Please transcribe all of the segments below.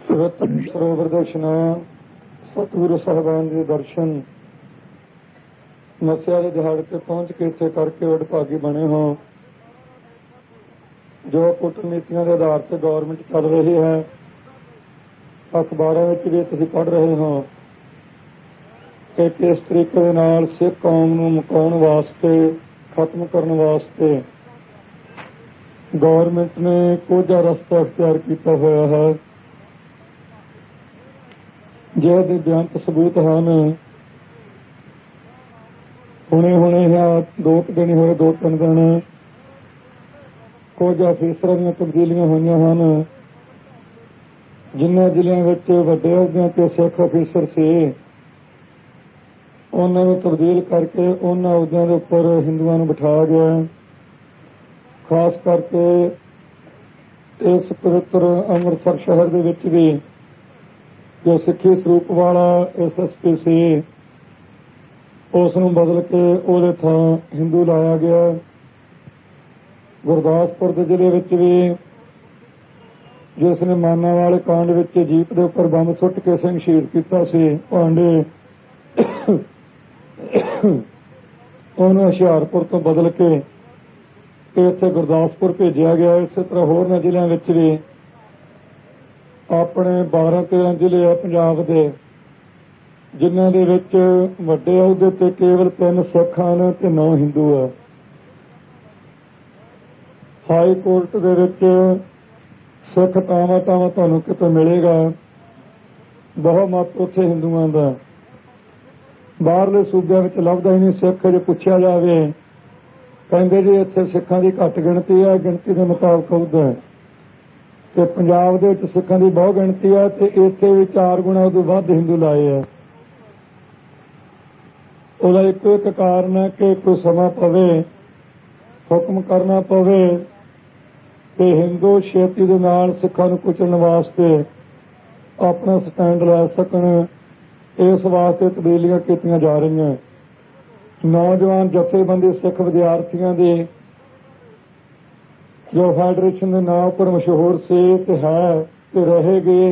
ਪਵਿੱਤਰ ਸਰੋਵਰ ਦੇ ਇਸ਼ਨਾਨ, ਸਤਿਗੁਰੂ ਸਾਹਿਬਾਨ ਦੇ ਦਰਸ਼ਨ, ਮੱਸਿਆ ਦੇ ਦਿਹਾੜੇ ਤੇ ਪਹੁੰਚ ਕੇ ਇੱਥੇ ਕਰਕੇ ਵਡਭਾਗੀ ਬਣੇ ਹੋ। ਜੋ ਕੂਟਨੀਤੀਆਂ ਦੇ ਆਧਾਰ ਤੇ ਗੌਰਮੈਂਟ ਚੱਲ ਰਹੀ ਹੈ, ਅਖਬਾਰਾਂ ਵਿੱਚ ਵੀ ਤੁਸੀਂ ਪੜ੍ਹ ਰਹੇ ਹੋ ਕਿ ਕਿਸ ਤਰੀਕੇ ਦੇ ਨਾਲ ਸਿੱਖ ਕੌਮ ਨੂੰ ਮੁਕਾਉਣ ਵਾਸਤੇ, ਖਤਮ ਕਰਨ ਵਾਸਤੇ ਗੌਰਮੈਂਟ ਨੇ ਕੋਝਾ ਰਸਤਾ ਅਖਤਿਆਰ ਕੀਤਾ ਹੋਇਆ ਹੈ, ਜਿਹਦੇ ਬੇਅੰਤ ਸਬੂਤ ਹਨ। ਹੁਣੇ ਜਾਂ 2 ਦਿਨ ਹੋਏ, 2-3 ਦਿਨ ਕੁਝ ਅਫੀਸਰਾਂ ਦੀਆਂ ਤਬਦੀਲੀਆਂ ਹੋਈਆਂ ਹਨ। ਜਿਨ੍ਹਾਂ ਜ਼ਿਲ੍ਹਿਆਂ ਵਿੱਚ ਵੱਡੇ ਅਹੁਦਿਆਂ ਤੇ ਸਿੱਖ ਅਫੀਸਰ ਸੀ, ਉਹਨਾਂ ਨੂੰ ਤਬਦੀਲ ਕਰਕੇ ਉਹਨਾਂ ਅਹੁਦਿਆਂ ਦੇ ਉੱਪਰ ਹਿੰਦੂਆਂ ਨੂੰ ਬਿਠਾਇਆ ਗਿਆ। ਖਾਸ ਕਰਕੇ ਇਸ ਪਵਿੱਤਰ ਅੰਮ੍ਰਿਤਸਰ ਸ਼ਹਿਰ ਦੇ ਵਿੱਚ ਵੀ ਜੋ ਸਿੱਖੀ ਸਰੂਪ ਵਾਲਾ SSP ਸੀ, ਉਸ ਨੂੰ ਬਦਲ ਕੇ ਉਹਦੇ ਥਾਂ ਹਿੰਦੂ ਲਾਇਆ ਗਿਆ। ਗੁਰਦਾਸਪੁਰ ਦੇ ਜ਼ਿਲ੍ਹੇ ਵਿੱਚ ਵੀ ਜਿਸ ਨੇ ਮਾਨਾ ਵਾਲੇ ਕਾਂਡ ਵਿੱਚ ਜੀਪ ਦੇ ਉੱਪਰ ਬੰਬ ਸੁੱਟ ਕੇ ਸਿੰਘ ਸ਼ਹੀਦ ਕੀਤਾ ਸੀ ਭਾਂਡੇ, ਉਹਨੂੰ ਹੁਸ਼ਿਆਰਪੁਰ ਤੋਂ ਬਦਲ ਕੇ ਇੱਥੇ ਗੁਰਦਾਸਪੁਰ ਭੇਜਿਆ ਗਿਆ। ਇਸੇ ਤਰ੍ਹਾਂ ਹੋਰਨਾਂ ਜ਼ਿਲ੍ਹਿਆਂ ਵਿੱਚ ਵੀ ਆਪਣੇ 12-13 ਜ਼ਿਲ੍ਹੇ ਆ ਪੰਜਾਬ ਦੇ, ਜਿਨ੍ਹਾਂ ਦੇ ਵਿੱਚ ਵੱਡੇ ਅਹੁਦੇ ਤੇ ਕੇਵਲ 3 ਸਿੱਖ ਹਨ ਤੇ 9 ਹਿੰਦੂ ਆ। ਹਾਈ ਕੋਰਟ ਦੇ ਵਿੱਚ ਸਿੱਖ ਤਾਵਾਂ ਤੁਹਾਨੂੰ ਕਿਤੇ ਮਿਲੇਗਾ, ਬਹੁਮਤ ਉੱਥੇ ਹਿੰਦੂਆਂ ਦਾ। ਬਾਹਰਲੇ ਸੂਬਿਆਂ ਵਿੱਚ ਲੱਭਦਾ ਹੀ ਨਹੀਂ ਸਿੱਖ। ਜੇ ਪੁੱਛਿਆ ਜਾਵੇ, ਕਹਿੰਦੇ ਜੀ ਇੱਥੇ ਸਿੱਖਾਂ ਦੀ ਘੱਟ ਗਿਣਤੀ ਹੈ, ਗਿਣਤੀ ਦੇ ਮੁਤਾਬਕ ਹੁੰਦਾ ਤੇ ਪੰਜਾਬ ਦੇ ਵਿੱਚ ਸਿੱਖਾਂ ਦੀ ਬਹੁਤ ਗਿਣਤੀ ਹੈ ਤੇ ਇੱਥੇ ਵੀ 4 ਗੁਣਾ ਉਦੋਂ ਵੱਧ ਹਿੰਦੂ ਲਾਏ ਆ। ਉਹਦਾ ਇੱਕੋ ਇੱਕ ਕਾਰਨ ਹੈ ਕਿ ਕੋਈ ਸਮਾਂ ਪਵੇ, ਹੁਕਮ ਕਰਨਾ ਪਵੇ ਤੇ ਹਿੰਦੂ ਛੇਤੀ ਦੇ ਨਾਲ ਸਿੱਖਾਂ ਨੂੰ ਕੁਚਲਣ ਵਾਸਤੇ ਆਪਣਾ ਸਟੈਂਡ ਲੈ ਸਕਣ। ਇਸ ਵਾਸਤੇ ਤਬਦੀਲੀਆਂ ਕੀਤੀਆਂ ਜਾ ਰਹੀਆਂ। ਨੌਜਵਾਨ ਜਥੇਬੰਦੀ ਸਿੱਖ ਵਿਦਿਆਰਥੀਆਂ ਦੀ, ਜੋ ਫੈਡਰੇਸ਼ਨ ਦੇ ਨਾਂ ਉੱਪਰ ਮਸ਼ਹੂਰ ਸੀ ਤੇ ਹੈ ਤੇ ਰਹੇਗੀ,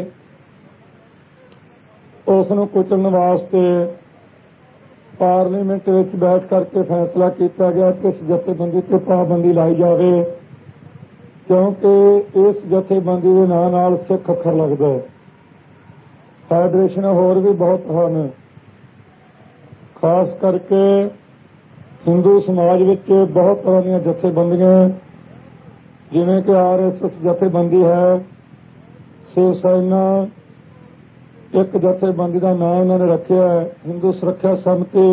ਉਸ ਨੂੰ ਕੁਚਲਣ ਵਾਸਤੇ ਪਾਰਲੀਮੈਂਟ ਵਿੱਚ ਬੈਠ ਕਰਕੇ ਫੈਸਲਾ ਕੀਤਾ ਗਿਆ ਕਿ ਇਸ ਜਥੇਬੰਦੀ ਤੇ ਪਾਬੰਦੀ ਲਾਈ ਜਾਵੇ, ਕਿਉਂਕਿ ਇਸ ਜਥੇਬੰਦੀ ਦੇ ਨਾਂ ਨਾਲ ਸਿੱਖ ਅੱਖਰ ਲੱਗਦਾ ਹੈ। ਫੈਡਰੇਸ਼ਨਾਂ ਹੋਰ ਵੀ ਬਹੁਤ ਹਨ। ਖਾਸ ਕਰਕੇ ਹਿੰਦੂ ਸਮਾਜ ਵਿੱਚ ਬਹੁਤ ਤਰ੍ਹਾਂ ਦੀਆਂ ਜਥੇਬੰਦੀਆਂ, ਜਿਵੇਂ ਕਿ RSS ਜਥੇਬੰਦੀ ਹੈ, ਸ਼ਿਵ ਸੈਨਾ, ਇੱਕ ਜਥੇਬੰਦੀ ਦਾ ਨਾਮ ਉਹਨਾਂ ਨੇ ਰੱਖਿਆ ਹਿੰਦੂ ਸੁਰੱਖਿਆ ਸਮਿਤੀ,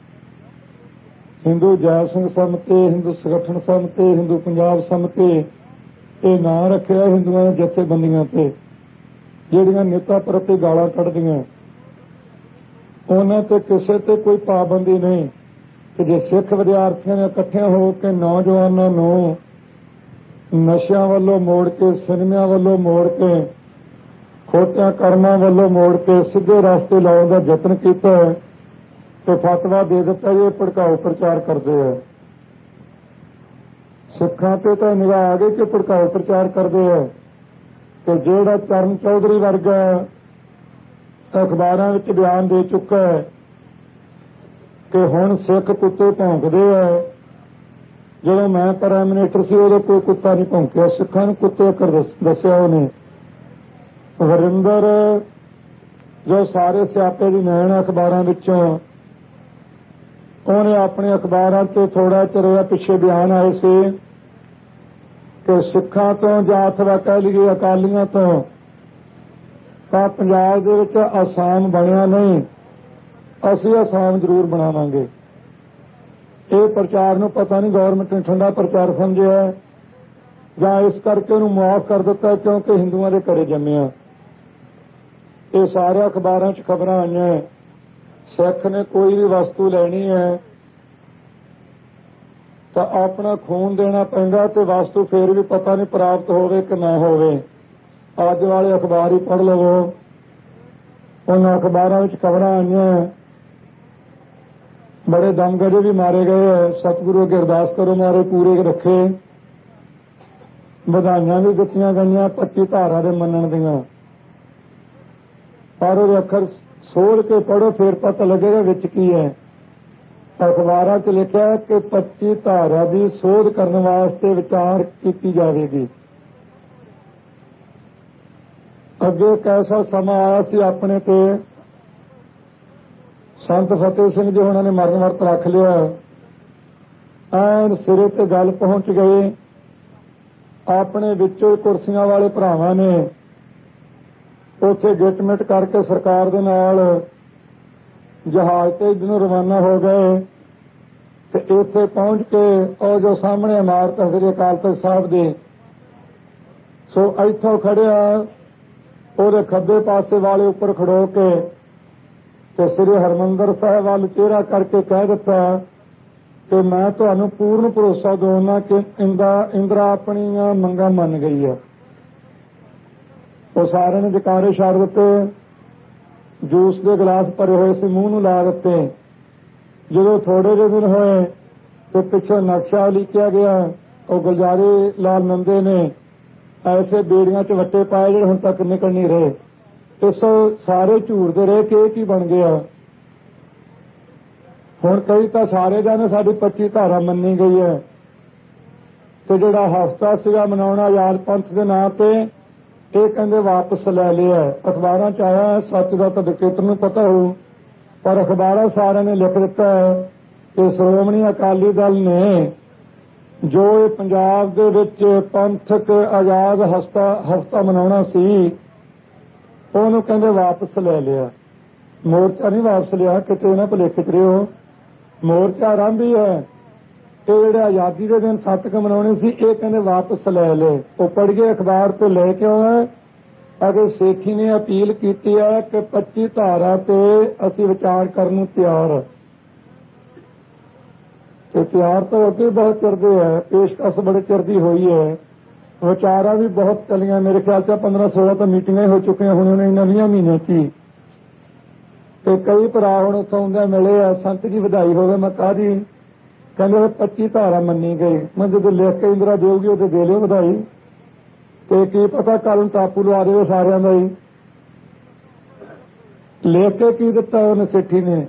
ਹਿੰਦੂ ਜੈ ਸਿੰਘ ਸਮਿਤੀ, ਹਿੰਦੂ ਸੰਗਠਨ ਸਮਿਤੀ, ਹਿੰਦੂ ਪੰਜਾਬ ਸਮਿਤੀ। ਇਹ ਨਾਂ ਰੱਖਿਆ ਹਿੰਦੂਆਂ ਦੀਆਂ ਜਥੇਬੰਦੀਆਂ ਤੇ, ਜਿਹੜੀਆਂ ਨੇਤਾ ਪ੍ਰਤੀ ਗਾਲਾਂ ਕੱਢਦੀਆਂ। ਉਹਨਾਂ ਤੇ ਕਿਸੇ ਤੇ ਕੋਈ ਪਾਬੰਦੀ ਨਹੀਂ ਕਿ ਜੇ ਸਿੱਖ ਵਿਦਿਆਰਥੀਆਂ ਨੇ ਇਕੱਠਿਆਂ ਹੋ ਕੇ ਨੌਜਵਾਨਾਂ ਨੂੰ ਨਸ਼ਿਆਂ ਵੱਲੋਂ ਮੋੜ ਕੇ, ਸਿਨੇਮਿਆਂ ਵੱਲੋਂ ਮੋੜ ਕੇ, ਖੋਟਿਆਂ ਕਰਮਾਂ ਵੱਲੋਂ ਮੋੜ ਕੇ ਸਿੱਧੇ ਰਸਤੇ ਲਾਉਣ ਦਾ ਯਤਨ ਕੀਤਾ ਤੇ ਫਤਵਾ ਦੇ ਦਿੱਤਾ ਇਹ ਭੜਕਾਊ ਪ੍ਰਚਾਰ ਕਰਦੇ ਆ। ਸਿੱਖਾਂ ਤੇ ਤਾਂ ਨਿਗਾਹ ਆ ਗਈ ਕਿ ਭੜਕਾਊ ਪ੍ਰਚਾਰ ਕਰਦੇ ਆ। ਤੇ ਜਿਹੜਾ ਚਰਨ ਚੌਧਰੀ ਵਰਗਾ ਅਖਬਾਰਾਂ ਵਿੱਚ ਬਿਆਨ ਦੇ ਚੁੱਕਾ ਹੈ ਕਿ ਹੁਣ ਸਿੱਖ ਕੁੱਤੇ ਭੌਂਕਦੇ ਆ, ਜਦੋਂ ਮੈਂ ਪ੍ਰਾਈਮ ਮਿਨਿਸਟਰ ਸੀ ਉਦੋਂ ਕੋਈ ਕੁੱਤਾ ਨਹੀਂ ਭੌਂਕਿਆ, ਸਿੱਖਾਂ ਨੂੰ ਕੁੱਤੇ ਕਰ ਦੱਸਿਆ ਉਹਨੇ। ਵਰਿੰਦਰ, ਜੋ ਸਾਰੇ ਸਿਆਪੇ ਦੀ ਮੈਨ ਅਖਬਾਰਾਂ ਵਿੱਚੋਂ, ਉਹਨੇ ਆਪਣੇ ਅਖਬਾਰਾਂ ਤੇ ਥੋੜਾ ਚਿਰ ਪਿੱਛੇ ਬਿਆਨ ਆਏ ਸੀ ਕਿ ਸਿੱਖਾਂ ਤੋਂ ਜਾਂ ਅਥਵਾ ਕਹਿ ਲਈਏ ਅਕਾਲੀਆਂ ਤੋਂ ਤਾਂ ਪੰਜਾਬ ਦੇ ਵਿੱਚ ਆਸਾਮ ਬਣਿਆ ਨਹੀਂ, ਅਸੀਂ ਆਸਾਮ ਜ਼ਰੂਰ ਬਣਾਵਾਂਗੇ। ਇਹ ਪ੍ਰਚਾਰ ਨੂੰ ਪਤਾ ਨਹੀਂ ਗੌਰਮੈਂਟ ਨੇ ਠੰਡਾ ਪ੍ਰਚਾਰ ਸਮਝਿਆ ਜਾਂ ਇਸ ਕਰਕੇ ਉਹਨੂੰ ਮੁਆਫ ਕਰ ਦਿੱਤਾ ਕਿਉਂਕਿ ਹਿੰਦੂਆਂ ਦੇ ਘਰੇ ਜੰਮਿਆ। ਇਹ ਸਾਰੇ ਅਖਬਾਰਾਂ 'ਚ ਖਬਰਾਂ ਆਈਆਂ। ਸਿੱਖ ਨੇ ਕੋਈ ਵੀ ਵਸਤੂ ਲੈਣੀ ਹੈ ਤਾਂ ਆਪਣਾ ਖੂਨ ਦੇਣਾ ਪੈਂਦਾ ਤੇ ਵਸਤੂ ਫੇਰ ਵੀ ਪਤਾ ਨਹੀਂ ਪ੍ਰਾਪਤ ਹੋਵੇ ਕਿ ਨਾ ਹੋਵੇ। ਅੱਜ ਵਾਲੇ ਅਖਬਾਰ ਹੀ ਪੜ੍ਹ ਲਵੋ, ਉਹਨਾਂ ਅਖਬਾਰਾਂ ਵਿੱਚ ਖਬਰਾਂ ਆਈਆਂ। ਬੜੇ ਦਮਗਜੇ ਵੀ ਮਾਰੇ ਗਏ। ਸਤਿਗੁਰੂ ਅੱਗੇ ਅਰਦਾਸ ਕਰੋ ਮਾਰੇ ਪੂਰੇ ਰੱਖੇ। ਵਧਾਈਆਂ ਵੀ ਦਿੱਤੀਆਂ ਗਈਆਂ 25 ਧਾਰਾ ਦੇ ਮੰਨਣ ਦੀਆਂ। पर वो अखर सोल के पढ़ो फिर पता लगेगा विच की है। अखबारां 'च लिखा कि 25 धारा की सोध करने वास्ते विचार की जाएगी। अगे एक ऐसा समा आया सी अपने ते संत फतेह सिंह जी उन्होंने मरण वर्त रख लिया, एन सिरे ते गल पहुंच गई। अपने विचों कुर्सियां वाले भरावां ने उत्थे गिटमिट करके सरकार दे नाल जहाज ते इधरों रवाना हो गए ते इत्थे पहुंच के और जो सामने इमारत श्री अकाल तख्त साहब दी, सो इत्थों खड़िया ਉਹਦੇ ਖੱਬੇ ਪਾਸੇ वाले उपर खड़ो के ਤੇ श्री हरमंदर साहब वाल चेहरा करके कह दिता कि मैं तुहानू पूर्ण भरोसा दौना कि इंदिरा अपनियां मंगां मन गई है। वो सारे ने जकारे छड़ दिते, जूस के गिलास भरे हुए से मूँह नूं ला दिते। जो थोड़े जे दिन होए तो पिछे नक्शा लिखिया गया, और गुलजारी लाल नंदे ने ऐसे बेड़ियां च वट्टे पाए जो हुण तक निकल नहीं रहे। इस सारे झूरदे रहे कि की बन गया। हुण कई तो सारे जाने साडी 25 धारा मन्नी गई है, तो जिहड़ा हफ्ता सीगा मनाउणा आजाद पंथ के नां ते ये कहंदे वापस लै लिया। अखबारां च आया, सच दा तां डकैत नूं पता होऊ, पर अखबारां सारिਆਂ ने लिख दिता है कि श्रोमणी अकाली दल ने जो पंजाब दे विच पंथक आजाद हफ्ता मनाउणा सी ਉਹਨੂੰ ਕਹਿੰਦੇ वापस ले लिया। मोर्चा नहीं वापस लिया, किते ना भुलेखे च रहिओ। मोर्चा आरंभ ही है कि ਜਿਹੜੇ आजादी के दिन सतक मनाने सी ये कहते वापस ले ले। वो पढ़ गए अखबार तो लेके आए। अगर सेठी ने अपील की है कि 25 धारा ते असी विचार करने नूं तैयार है, तो तैयार तो अगे बहुत चिर है, पेशकश बड़े चिर दी हुई है, विचारा भी बहुत चलिया। मेरे ख्याल से 15-16 तो मीटिंग हो चुकी हैं हुण नवीं महीने की। तो कई भरा हुण उत्थों आउंदे मिले आ, संत जी वधाई होवे। मैं कहा जी, कहंदे 25 धारा मन्नी गई। मैं जो लिख के इंदिरा देऊगी तो दे लिओ वधाई, तो की पता कल टापू लवा देवे सारिਆਂ ਦਾ ही। लिख के की दिता उन्हें सेठी ने,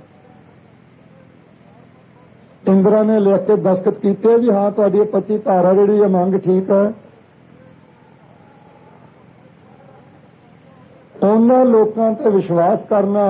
इंदिरा ने लिख के दस्तखत कीते भी हाँ तुहाडी 25 धारा जिहड़ी मंग ठीक है। उन्हां लोकां ते विश्वास करना,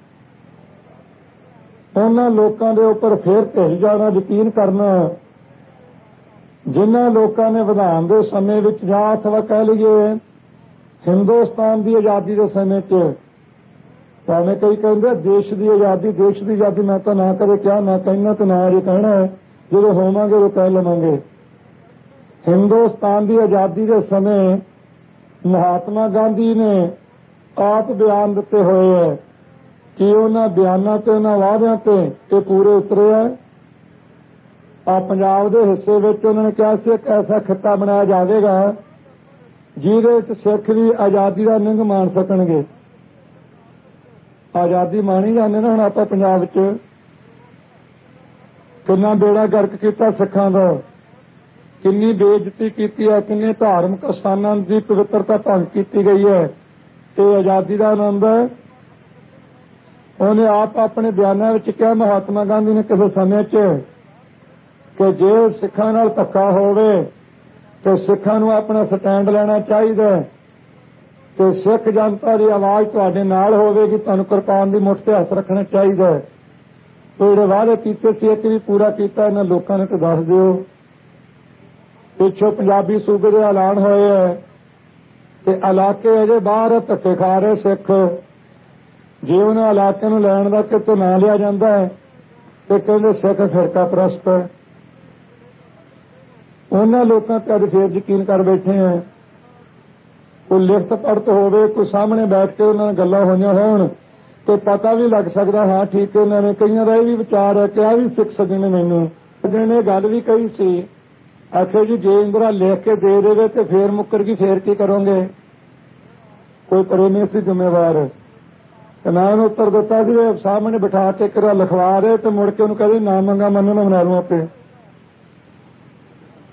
उन्हां लोकां दे उपर फिर ढिल जाना, यकीन करना जिन्हां लोकां ने विधान दे समय विच जां अथवा कह लईए हिंदुस्तान की आज़ादी के समय च, भावें कई कहते देश की आज़ादी मैं तो ना कदे कहा, ना कहना तो ना अजे कहना है, जो होवांगे वो कह लवांगे। हिंदुस्तान की आज़ादी के समय महात्मा गांधी ने आप बयान दिते हुए है कि उन्होंने बयानों से उन्होंने वादियों से ये पूरे उतरे है। पंजाब के हिस्से में उन्होंने कहा कि एक ऐसा खिता बनाया जाएगा जिहदे सिख भी आज़ादी का निंग मान सकणगे। आज़ादी मानी जाने ना, हुण आपां पंजाब च किन्ना बेड़ा गर्क किया सिखां दा, किन्नी बेइज्जती की है, किन्ने धार्मिक स्थानां की पवित्रता भंग की गई है। ये आज़ादी का आनंद है। उन्हें आप अपने बयानों में कहा, महात्मा गांधी ने किसी समय कि जे सिखां नाल धक्का होवे तो सिखां नूं अपना स्टैंड लेना चाहिए, तो सिख जनता की आवाज़ तुहाडे नाल होवेगी, तुहानूं किरपान की मुठ ते हथ रखना चाहिए। तो जिहड़े वादे कीते सी एक भी पूरा किया इन्हां लोकां ने, तो दस दिओ। पिछों पंजाबी सूबे दे ऐलान होए है ते इलाके अजे बाहर धक्के खा रहे सिख। जे उन्हें इलाके नूं लैण दा कितों ना लिया जाता है तो कहते सिख फिरका परस्त है। उन्होंने लोगों पर अज फिर यकीन कर बैठे हैं। कोई लिखत पढ़त होवे, कोई सामने बैठ के उन्होंने गल्लां होईयां होण तो पता भी लग सकता हाँ ठीक है। उन्होंने कईयां दा भी विचार है कि आ भी सिख सजने मैनूं सजने ने गल भी कही सी, आखे जी जे इंदिरा लिख के दे देवे तो फिर मुकर गई, फिर की करोगे? कोई परे नहीं सी जिम्मेवार। मैं उन्हें उत्तर दिता कि सामने बिठा के करा लिखवा रहे तो मुड़ के उन्होंने कहते ना मंगा मनु मैं मना लूं आपे।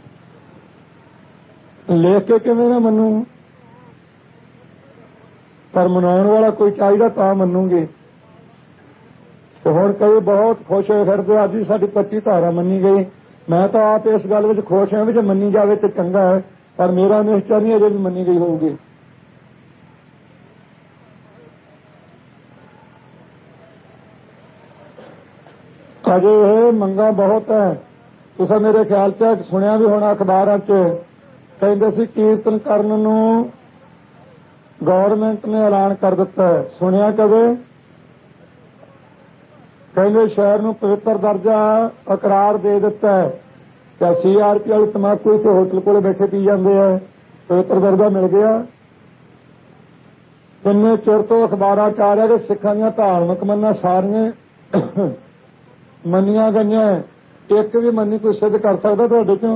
लिख के किवें ना मनू? पर मनाउण वाला कोई चाहिए तां मन्नूंगी। तो हुण कई बहुत खुश होए फिरदे अज भी साडी 25 धारा मन्नी गई। मैं तो आप इस गल विच खुश हां भी जे मन्नी जावे तो चंगा है, पर मेरा निश्चय नहीं अजे भी मन्नी गई होगी। अजे ये मंगा बहुत है। तुसां मेरे ख्याल च सुनिया भी होना अखबारां च कहंदे सी कीर्तन करन नूं गौरमेंट ने ऐलान कर दिता है। सुनिया कदे? कहंदे शहर नूं पवित्र दर्जा इकरार दे दिता है। क्या CRP वाले तंबाकू इत्थे होटल कोले बैठे पी जाते हैं, पवित्र दर्जा मिल गया? किन्ने चिर तो अखबारां च आ रहा कि सिखां दीआं धार्मिक मन्नां सारियां मन्नियां गईयां, एक भी मन्नी कोई सिद्ध कर सकदा तुहाडे चों?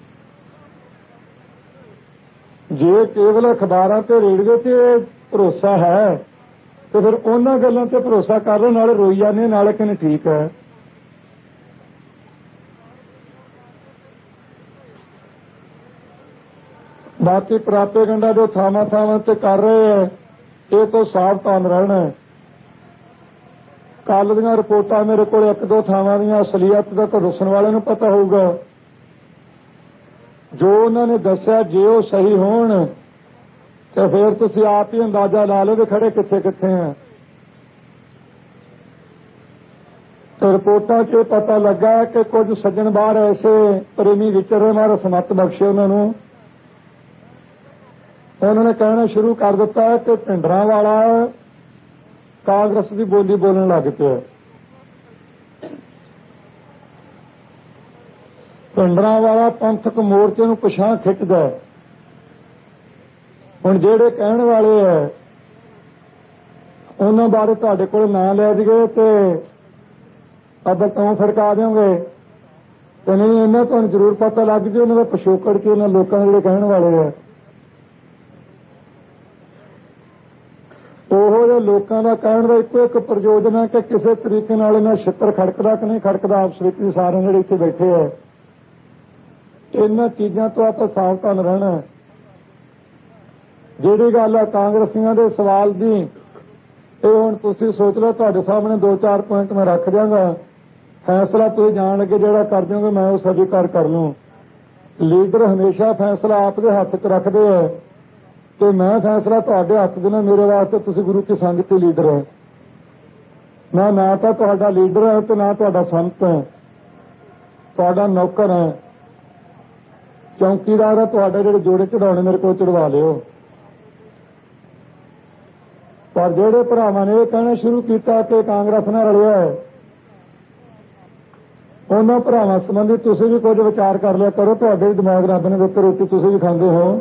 जे केवल अखबारां ते रेडियो ते भरोसा है तो फिर उन्हां गल्लां ते भरोसा कर लो, नाले रोई जाने नाले कहने ठीक है। बाकी प्रापेगंडा जो थावां थावां ते कर रहे हैं ये तो सावधान रहना है। कल दीआं रिपोर्टां मेरे को एक दो थावां दीआं असलीयत दा तां दस्सण वाले नूं पता होऊगा। जो उन्होंने दस्सिया जे वो सही होण तो फिर तुसीं आप ही अंदाजा ला लो कि खड़े कित्थे कित्थे हैं। तो रिपोर्टां च पता लगा कि कुछ सज्जन बाहर ऐसे प्रेमी विचर मारा समत बख्शे उन्होंने कहना शुरू कर दिता है कि भिंडरां वाला कांग्रेस की बोली बोलने लग पिया। भिंडरां वाला पंथक मोर्चे नूं पिछां खिੱਚਦਾ है। हुण ਜਿਹੜੇ कहण वाले है उन्हां बारे तुहाडे कोल नां लै दईए ते अब्बल तुम फड़का देओगे ते नहीं इन्हां तुहानूं जरूर पता लग जू उन्हां दा पिछोकड़ की उन्हां लोकां दे ਜਿਹੜੇ कहण वाले है। ਉਹੋ ਜਿਹੇ ਲੋਕਾਂ ਦਾ ਕਹਿਣ ਦਾ ਇੱਕੋ ਇੱਕ ਪ੍ਰਯੋਜਨ ਹੈ ਕਿ ਕਿਸੇ ਤਰੀਕੇ ਨਾਲ ਇਹਨਾਂ ਛਿੱਤਰ ਖੜਕਦਾ ਕਿ ਨਹੀਂ ਖੜਕਦਾ ਆਪਸ ਵਿੱਚ ਵੀ ਸਾਰੇ ਜਿਹੜੇ ਇੱਥੇ ਬੈਠੇ ਹੈ। ਇਹਨਾਂ ਚੀਜ਼ਾਂ ਤੋਂ ਆਪਾਂ ਸਾਵਧਾਨ ਰਹਿਣਾ। ਜਿਹੜੀ ਗੱਲ ਹੈ ਕਾਂਗਰਸੀਆਂ ਦੇ ਸਵਾਲ ਦੀ ਇਹ ਹੁਣ ਤੁਸੀਂ ਸੋਚ ਲਓ। ਤੁਹਾਡੇ ਸਾਹਮਣੇ 2-4 ਪੁਆਇੰਟ ਮੈਂ ਰੱਖ ਦਿਆਂਗਾ, ਫੈਸਲਾ ਤੁਸੀਂ ਜਾਣ ਲੱਗੇ ਜਿਹੜਾ ਕਰ ਦਿਓਗੇ ਮੈਂ ਉਹ ਸਵੀਕਾਰ ਕਰ ਲੂੰ। ਲੀਡਰ ਹਮੇਸ਼ਾ ਫੈਸਲਾ ਆਪ ਦੇ ਹੱਥ 'ਚ ਰੱਖਦੇ ਹੈ ਤੇ मैं फैसला तुहाडे हथ देना। मेरे वास्ते तुसीं गुरु की संगत के लीडर है। मैं ना तो तुहाडा लीडर है तो ना तुहाडा संत है, तुहाडा नौकर है, चौकीदार है। तुहाडे जिहड़े जोड़े चढ़ाने मेरे को चढ़वा लिओ। पर जिहड़े भरावां ने यह कहना शुरू किया कि कांग्रेस नाल रलिया है उन्हां भरावां संबंधी तुसीं भी कुछ विचार कर लिया करो। तुहाडे दिमाग रब ने दित्ते, रोटी तुसीं भी खांदे हो।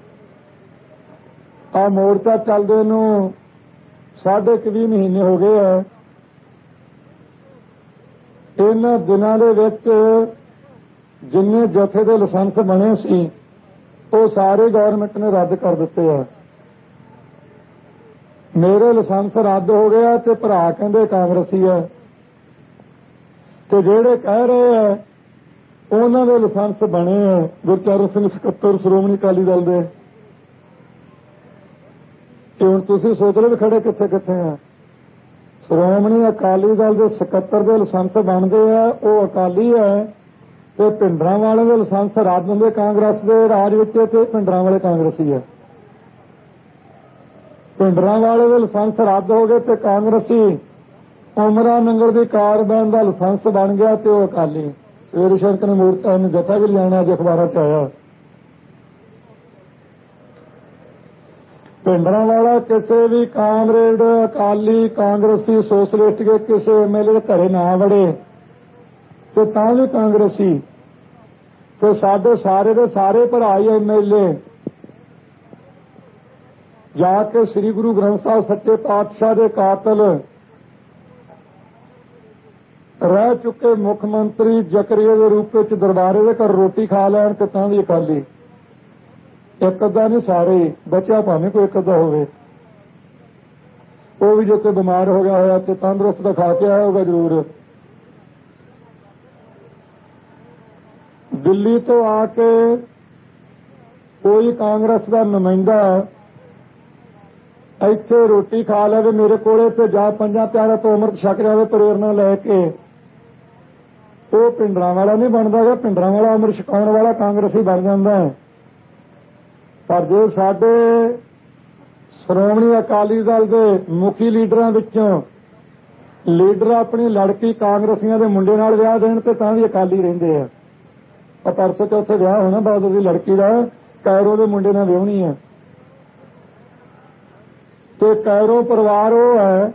आ मोर्चा चलदे नूं 20.5 महीने हो गए है। इन्हां दिनां दे विच जिन्ने जथे दे लाइसेंस बने सी वो सारे गौरमेंट ने रद्द कर दिते हैं। मेरे लाइसेंस रद्द हो गया ते भरा कहंदे कांग्रेसी है ते जिहड़े कह रहे हैं उन्हां दे लाइसेंस बने हैं। गुरचरण सिंह सकत्तर श्रोमणी अकाली दल दे कि हुण तुसीं सोच लो भी खड़े कित्थे कित्थे हैं। श्रोमणी अकाली दल के सकत्तर के लाइसेंस बनते हैं वो अकाली है तो भिंडरां वाले के लाइसेंस रद्द होंगे कांग्रेस के राज विच ते भिंडरां वाले कांग्रेसी है। भिंडरां वाले के लाइसेंस रद्द हो गए तो कांग्रेसी उमरा नंगल की कार बैन का लाइसेंस बन गया तो अकाली। सवेरे शंकर ने मूर्ता ने जथा भी लिया अज अखबारों च आया। भिंडरां वाला किसी भी कामरेड अकाली कांग्रेसी सोशलिस्ट के किसी MLA के घरे ना वड़े तो तां भी कांग्रेसी तो साडे सारे दे सारे भराई MLA जाके श्री गुरु ग्रंथ साहिब सच्चे पातशाह के कातल रह चुके मुख्यमंत्री जकरिया के रूप में दरबारे के घर रोटी खा लैन तो तां भी अकाली। एक अद्धा नहीं सारे बचा भावें कोई एक अद्धा होवे वो भी जो कोई बीमार हो गया होया तो तंदुरुस्त तो खा के आया होगा जरूर। दिल्ली तो आके कोई कांग्रेस का नुमाइंदा ਇੱਥੇ ਰੋਟੀ ਖਾ ਲਵੇ ਮੇਰੇ ਕੋਲੇ ਤੇ ਜਾਂ ਪੰਜਾਂ ਪਿਆਰਿਆਂ ਤੋਂ ਅੰਮ੍ਰਿਤ ਛਕ ਜਾਵੇ ਪ੍ਰੇਰਨਾ ਲੈ ਕੇ, ਉਹ ਪਿੰਡਰਾਂ ਵਾਲਾ ਨਹੀਂ ਬਣਦਾ ਗਾ। ਪਿੰਡਰਾਂ ਵਾਲਾ ਅੰਮ੍ਰਿਤ ਛਕਾਉਣ ਵਾਲਾ ਕਾਂਗਰਸੀ ਬਣ ਜਾਂਦਾ ਹੈ। ਪਰ ਜੇ ਸਾਡੇ ਸ਼੍ਰੋਮਣੀ ਅਕਾਲੀ ਦਲ ਦੇ ਮੁਖੀ ਲੀਡਰਾਂ ਵਿੱਚੋਂ ਲੀਡਰ ਆਪਣੀ ਲੜਕੀ ਕਾਂਗਰਸੀਆਂ ਦੇ ਮੁੰਡੇ ਨਾਲ ਵਿਆਹ ਦੇਣ ਤੇ ਤਾਂ ਵੀ ਅਕਾਲੀ ਰਹਿੰਦੇ ਆ। ਪਰਸੋਂ ਚੌਥੇ ਵਿਆਹ ਹੋਣਾ ਬਾਦਲ ਦੀ ਲੜਕੀ ਦਾ, ਕੈਰੋ ਦੇ ਮੁੰਡੇ ਨਾਲ ਵਿਆਹਣੀ ਹੈ। ਤੇ ਕੈਰੋ ਪਰਿਵਾਰ ਉਹ ਹੈ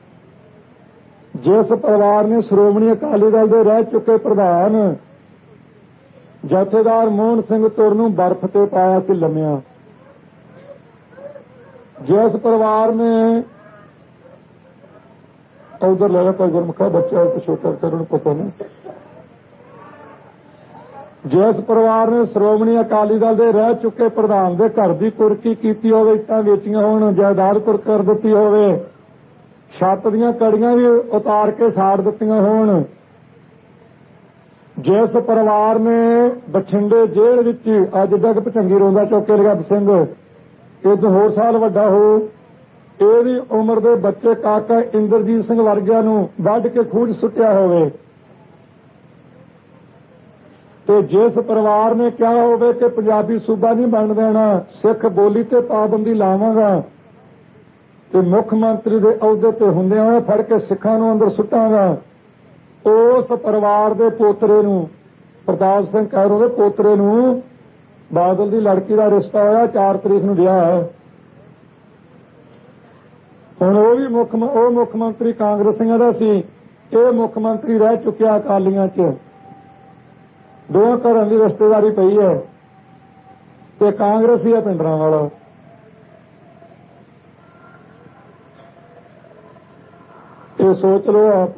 ਜਿਸ ਪਰਿਵਾਰ ਨੇ ਸ਼੍ਰੋਮਣੀ ਅਕਾਲੀ ਦਲ ਦੇ ਰਹਿ ਚੁੱਕੇ ਪ੍ਰਧਾਨ ਜਥੇਦਾਰ ਮੋਹਨ ਸਿੰਘ ਤੁਰ ਨੂੰ ਬਰਫ਼ ਤੇ ਪਾਇਆ ਸੀ ਲੰਮਿਆ। ਜਿਸ ਪਰਿਵਾਰ ਨੇ ਉਧਰ ਲੈ ਕੋਈ ਗੁਰਮੁਖਾ ਬੱਚਾ ਛੋਟਾ ਕਰਨ ਨੂੰ ਪਤਾ ਨਹੀਂ, ਜਿਸ ਪਰਿਵਾਰ ਨੇ ਸ਼੍ਰੋਮਣੀ ਅਕਾਲੀ ਦਲ ਦੇ ਰਹਿ ਚੁੱਕੇ ਪ੍ਰਧਾਨ ਦੇ ਘਰ ਦੀ ਕੁਰਕੀ ਕੀਤੀ ਹੋਵੇ, ਇੱਟਾਂ ਵੇਚੀਆਂ ਹੋਣ, ਜਾਇਦਾਦ ਕੁਰਕ ਕਰ ਦਿੱਤੀ ਹੋਵੇ, ਛੱਤ ਦੀਆਂ ਕੜੀਆਂ ਵੀ ਉਤਾਰ ਕੇ ਸਾੜ ਦਿੱਤੀਆਂ ਹੋਣ, ਜਿਸ ਪਰਿਵਾਰ ਨੇ ਬਠਿੰਡੇ ਜੇਲ੍ਹ ਵਿੱਚ ਅੱਜ ਤੱਕ ਭਚੰਗੀ ਰੋਂਦਾ ਚੌਕ ਕੇ ਲਗਾ ਸਿੰਘ ਇਹ ਤੋਂ ਹੋਰ ਸਾਲ ਵੱਡਾ ਹੋ, ਇਹਦੀ ਉਮਰ ਦੇ ਬੱਚੇ ਕਾਕਾ ਇੰਦਰਜੀਤ ਸਿੰਘ ਵਰਗਿਆਂ ਨੂੰ ਵੱਢ ਕੇ ਖੂਹ 'ਚ ਸੁੱਟਿਆ ਹੋਵੇ, ਤੇ ਜਿਸ ਪਰਿਵਾਰ ਨੇ ਕਿਹਾ ਹੋਵੇ ਕਿ ਪੰਜਾਬੀ ਸੂਬਾ ਨਹੀਂ ਬਣ ਦੇਣਾ, ਸਿੱਖ ਬੋਲੀ ਤੇ ਪਾਬੰਦੀ ਲਾਵਾਂਗਾ ਤੇ ਮੁੱਖ ਮੰਤਰੀ ਦੇ ਅਹੁਦੇ ਤੇ ਹੁੰਦਿਆਂ ਹੋਏ ਫੜ ਕੇ ਸਿੱਖਾਂ ਨੂੰ ਅੰਦਰ ਸੁੱਟਾਂਗਾ, ਉਸ ਪਰਿਵਾਰ ਦੇ ਪੋਤਰੇ ਨੂੰ, ਪ੍ਰਤਾਪ ਸਿੰਘ ਕੈਰੋਂ ਦੇ ਪੋਤਰੇ ਨੂੰ ਬਾਦਲ ਦੀ ਲੜਕੀ ਦਾ ਰਿਸ਼ਤਾ ਹੋਇਆ, 4 ਤਰੀਕ ਨੂੰ ਵਿਆਹ ਹੈ। ਹੁਣ ਉਹ ਵੀ ਮੁੱਖ ਮੰਤਰੀ ਕਾਂਗਰਸੀਆਂ ਦਾ ਸੀ, ਇਹ ਮੁੱਖ ਮੰਤਰੀ ਰਹਿ ਚੁੱਕਿਆ ਅਕਾਲੀਆਂ 'ਚ। ਦੋਹਾਂ ਘਰਾਂ ਦੀ ਰਿਸ਼ਤੇਦਾਰੀ ਪਈ ਹੈ ਤੇ ਕਾਂਗਰਸੀ ਹੈ ਪਿੰਡਰਾਂ ਵਾਲਾ। ਇਹ ਸੋਚ ਲਓ ਆਪ।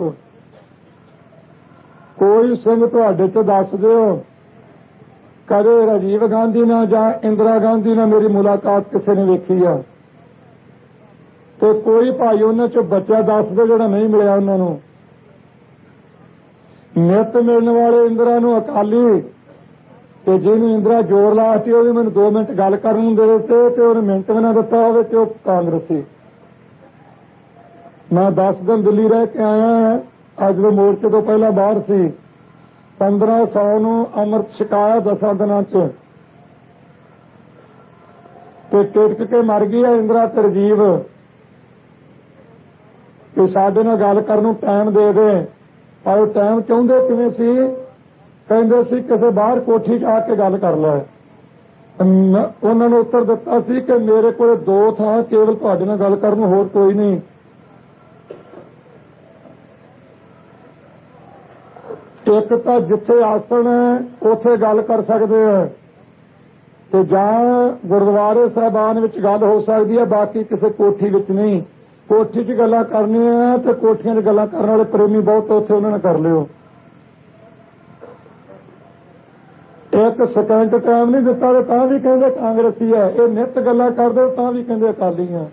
ਕੋਈ ਸਿੰਘ ਤੁਹਾਡੇ ਤੋਂ ਦੱਸ ਦਿਓ ਕਦੇ ਰਾਜੀਵ ਗਾਂਧੀ ਨਾਲ ਜਾਂ ਇੰਦਰਾ ਗਾਂਧੀ ਨਾਲ ਮੇਰੀ ਮੁਲਾਕਾਤ ਕਿਸੇ ਨੇ ਵੇਖੀ ਆ, ਤੇ ਕੋਈ ਭਾਈ ਉਹਨਾਂ 'ਚੋਂ ਬੱਚਾ ਦੱਸ ਦਿਓ ਜਿਹੜਾ ਨਹੀਂ ਮਿਲਿਆ ਉਹਨਾਂ ਨੂੰ। ਨਿੱਤ ਮਿਲਣ ਵਾਲੇ ਇੰਦਰਾ ਨੂੰ ਅਕਾਲੀ, ਤੇ ਜਿਹਨੂੰ ਇੰਦਰਾ ਜ਼ੋਰ ਲਾ ਕੇ ਉਹ ਵੀ ਮੈਨੂੰ 2 ਮਿੰਟ ਗੱਲ ਕਰਨ ਨੂੰ ਦੇ ਦਿੱਤੇ ਤੇ ਉਹਨੇ ਮਿੰਟ ਵੀ ਨਾ ਦਿੱਤਾ ਹੋਵੇ ਤੇ ਉਹ ਕਾਂਗਰਸੀ। ਮੈਂ 10 ਦਿਨ ਦਿੱਲੀ ਰਹਿ ਕੇ ਆਇਆ, ਅੱਜ ਦੇ ਮੋਰਚੇ ਤੋਂ ਪਹਿਲਾਂ ਬਾਹਰ ਸੀ। 1500 ਨੂੰ ਅੰਮ੍ਰਿਤ ਛਕਾਇਆ 10 ਦਿਨਾਂ 'ਚ, ਤੇ ਟਿਕ ਕੇ ਮਰ ਗਈ ਹੈ ਇੰਦਰਾ ਤੇ ਰਾਜੀਵ ਕਿ ਸਾਡੇ ਨਾਲ ਗੱਲ ਕਰਨ ਨੂੰ ਟਾਈਮ ਦੇ ਦੇ। ਪਰ ਟਾਈਮ ਚਾਹੁੰਦੇ ਕਿਵੇਂ ਸੀ? ਕਹਿੰਦੇ ਸੀ ਕਿਸੇ ਬਾਹਰ ਕੋਠੀ 'ਚ ਆ ਕੇ ਗੱਲ ਕਰ ਲੈ। ਉਹਨਾਂ ਨੂੰ ਉੱਤਰ ਦਿੱਤਾ ਸੀ ਕਿ ਮੇਰੇ ਕੋਲ 2 ਥਾਂ ਕੇਵਲ ਤੁਹਾਡੇ ਨਾਲ ਗੱਲ ਕਰਨ ਨੂੰ, ਹੋਰ ਕੋਈ ਨਹੀਂ। ਇੱਕ ਤਾਂ ਜਿੱਥੇ ਆਸਣ ਹੈ ਉੱਥੇ ਗੱਲ ਕਰ ਸਕਦੇ ਆ, ਤੇ ਜਾਂ ਗੁਰਦੁਆਰੇ ਸਾਹਿਬਾਨ ਵਿੱਚ ਗੱਲ ਹੋ ਸਕਦੀ ਹੈ, ਬਾਕੀ ਕਿਸੇ ਕੋਠੀ ਵਿੱਚ ਨਹੀਂ। ਕੋਠੀ 'ਚ ਗੱਲਾਂ ਕਰਨੀਆਂ ਤੇ ਕੋਠੀਆਂ 'ਚ ਗੱਲਾਂ ਕਰਨ ਵਾਲੇ ਪ੍ਰੇਮੀ ਬਹੁਤ, ਉੱਥੇ ਉਹਨਾਂ ਨੇ ਕਰ ਲਿਓ। ਇੱਕ ਸਕਿੰਟ ਟਾਈਮ ਨਹੀਂ ਦਿੱਤਾ ਤੇ ਤਾਂ ਵੀ ਕਹਿੰਦੇ ਕਾਂਗਰਸੀ ਹੈ। ਇਹ ਨਿੱਤ ਗੱਲਾਂ ਕਰਦੇ ਤਾਂ ਵੀ ਕਹਿੰਦੇ ਅਕਾਲੀ ਆ।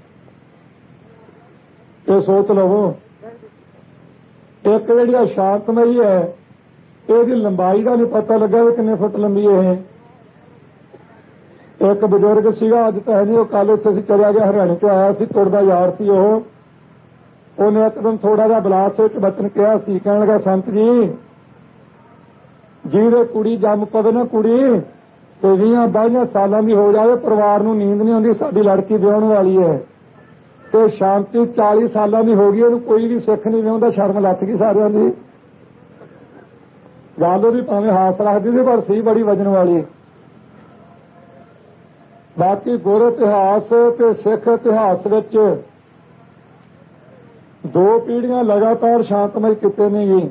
ਇਹ ਸੋਚ ਲਵੋ। ਇੱਕ ਜਿਹੜੀ ਸ਼ਾਂਤਮਈ ਹੈ, ਇਹਦੀ ਲੰਬਾਈ ਦਾ ਨਹੀਂ ਪਤਾ ਲੱਗਾ ਵੀ ਕਿੰਨੇ ਫੁੱਟ ਲੰਬੀ ਇਹ। ਇੱਕ ਬਜ਼ੁਰਗ ਸੀਗਾ, ਅੱਜ ਤਾਂ ਹੈ ਨਹੀਂ, ਉਹ ਕੱਲ ਉੱਥੇ ਸੀ ਚਲਿਆ ਗਿਆ, ਹਰਿਆਣੇ ਤੋਂ ਆਇਆ ਸੀ, ਤੁਰਦਾ ਯਾਰ ਸੀ ਉਹ। ਉਹਨੇ ਇੱਕਦਮ ਥੋੜਾ ਜਿਹਾ ਬਲਾਸ ਵਿੱਚ ਬਚਨ ਕਿਹਾ ਸੀ, ਕਹਿਣ ਲੱਗਾ ਸੰਤ ਜੀ ਜਿਹਦੇ ਕੁੜੀ ਜੰਮ ਪਵੇ ਨਾ, ਕੁੜੀ ਤੇ 20-22 ਸਾਲਾਂ ਦੀ ਹੋ ਜਾਵੇ, ਪਰਿਵਾਰ ਨੂੰ ਨੀਂਦ ਨਹੀਂ ਆਉਂਦੀ, ਸਾਡੀ ਲੜਕੀ ਵਿਆਹੁਣ ਵਾਲੀ ਹੈ, ਤੇ ਸ਼ਾਂਤੀ 40 ਸਾਲਾਂ ਦੀ ਹੋ ਗਈ, ਉਹਨੂੰ ਕੋਈ ਵੀ ਸਿੱਖ ਨਹੀਂ ਵਿਆਹੁੰਦਾ, ਸ਼ਰਮ ਲੱਥ ਗਈ ਸਾਰਿਆਂ ਦੀ। ਗੱਲ ਉਹਦੀ ਭਾਵੇਂ ਹਾਸ ਰੱਖਦੀ ਸੀ ਪਰ ਸੀ ਬੜੀ ਵਜਨ ਵਾਲੀ। ਬਾਕੀ ਗੁਰ ਇਤਿਹਾਸ ਤੇ ਸਿੱਖ ਇਤਿਹਾਸ ਵਿੱਚ 2 ਪੀੜ੍ਹੀਆਂ ਲਗਾਤਾਰ ਸ਼ਾਂਤਮਈ ਕਿਤੇ ਨਹੀਂ ਗਈ।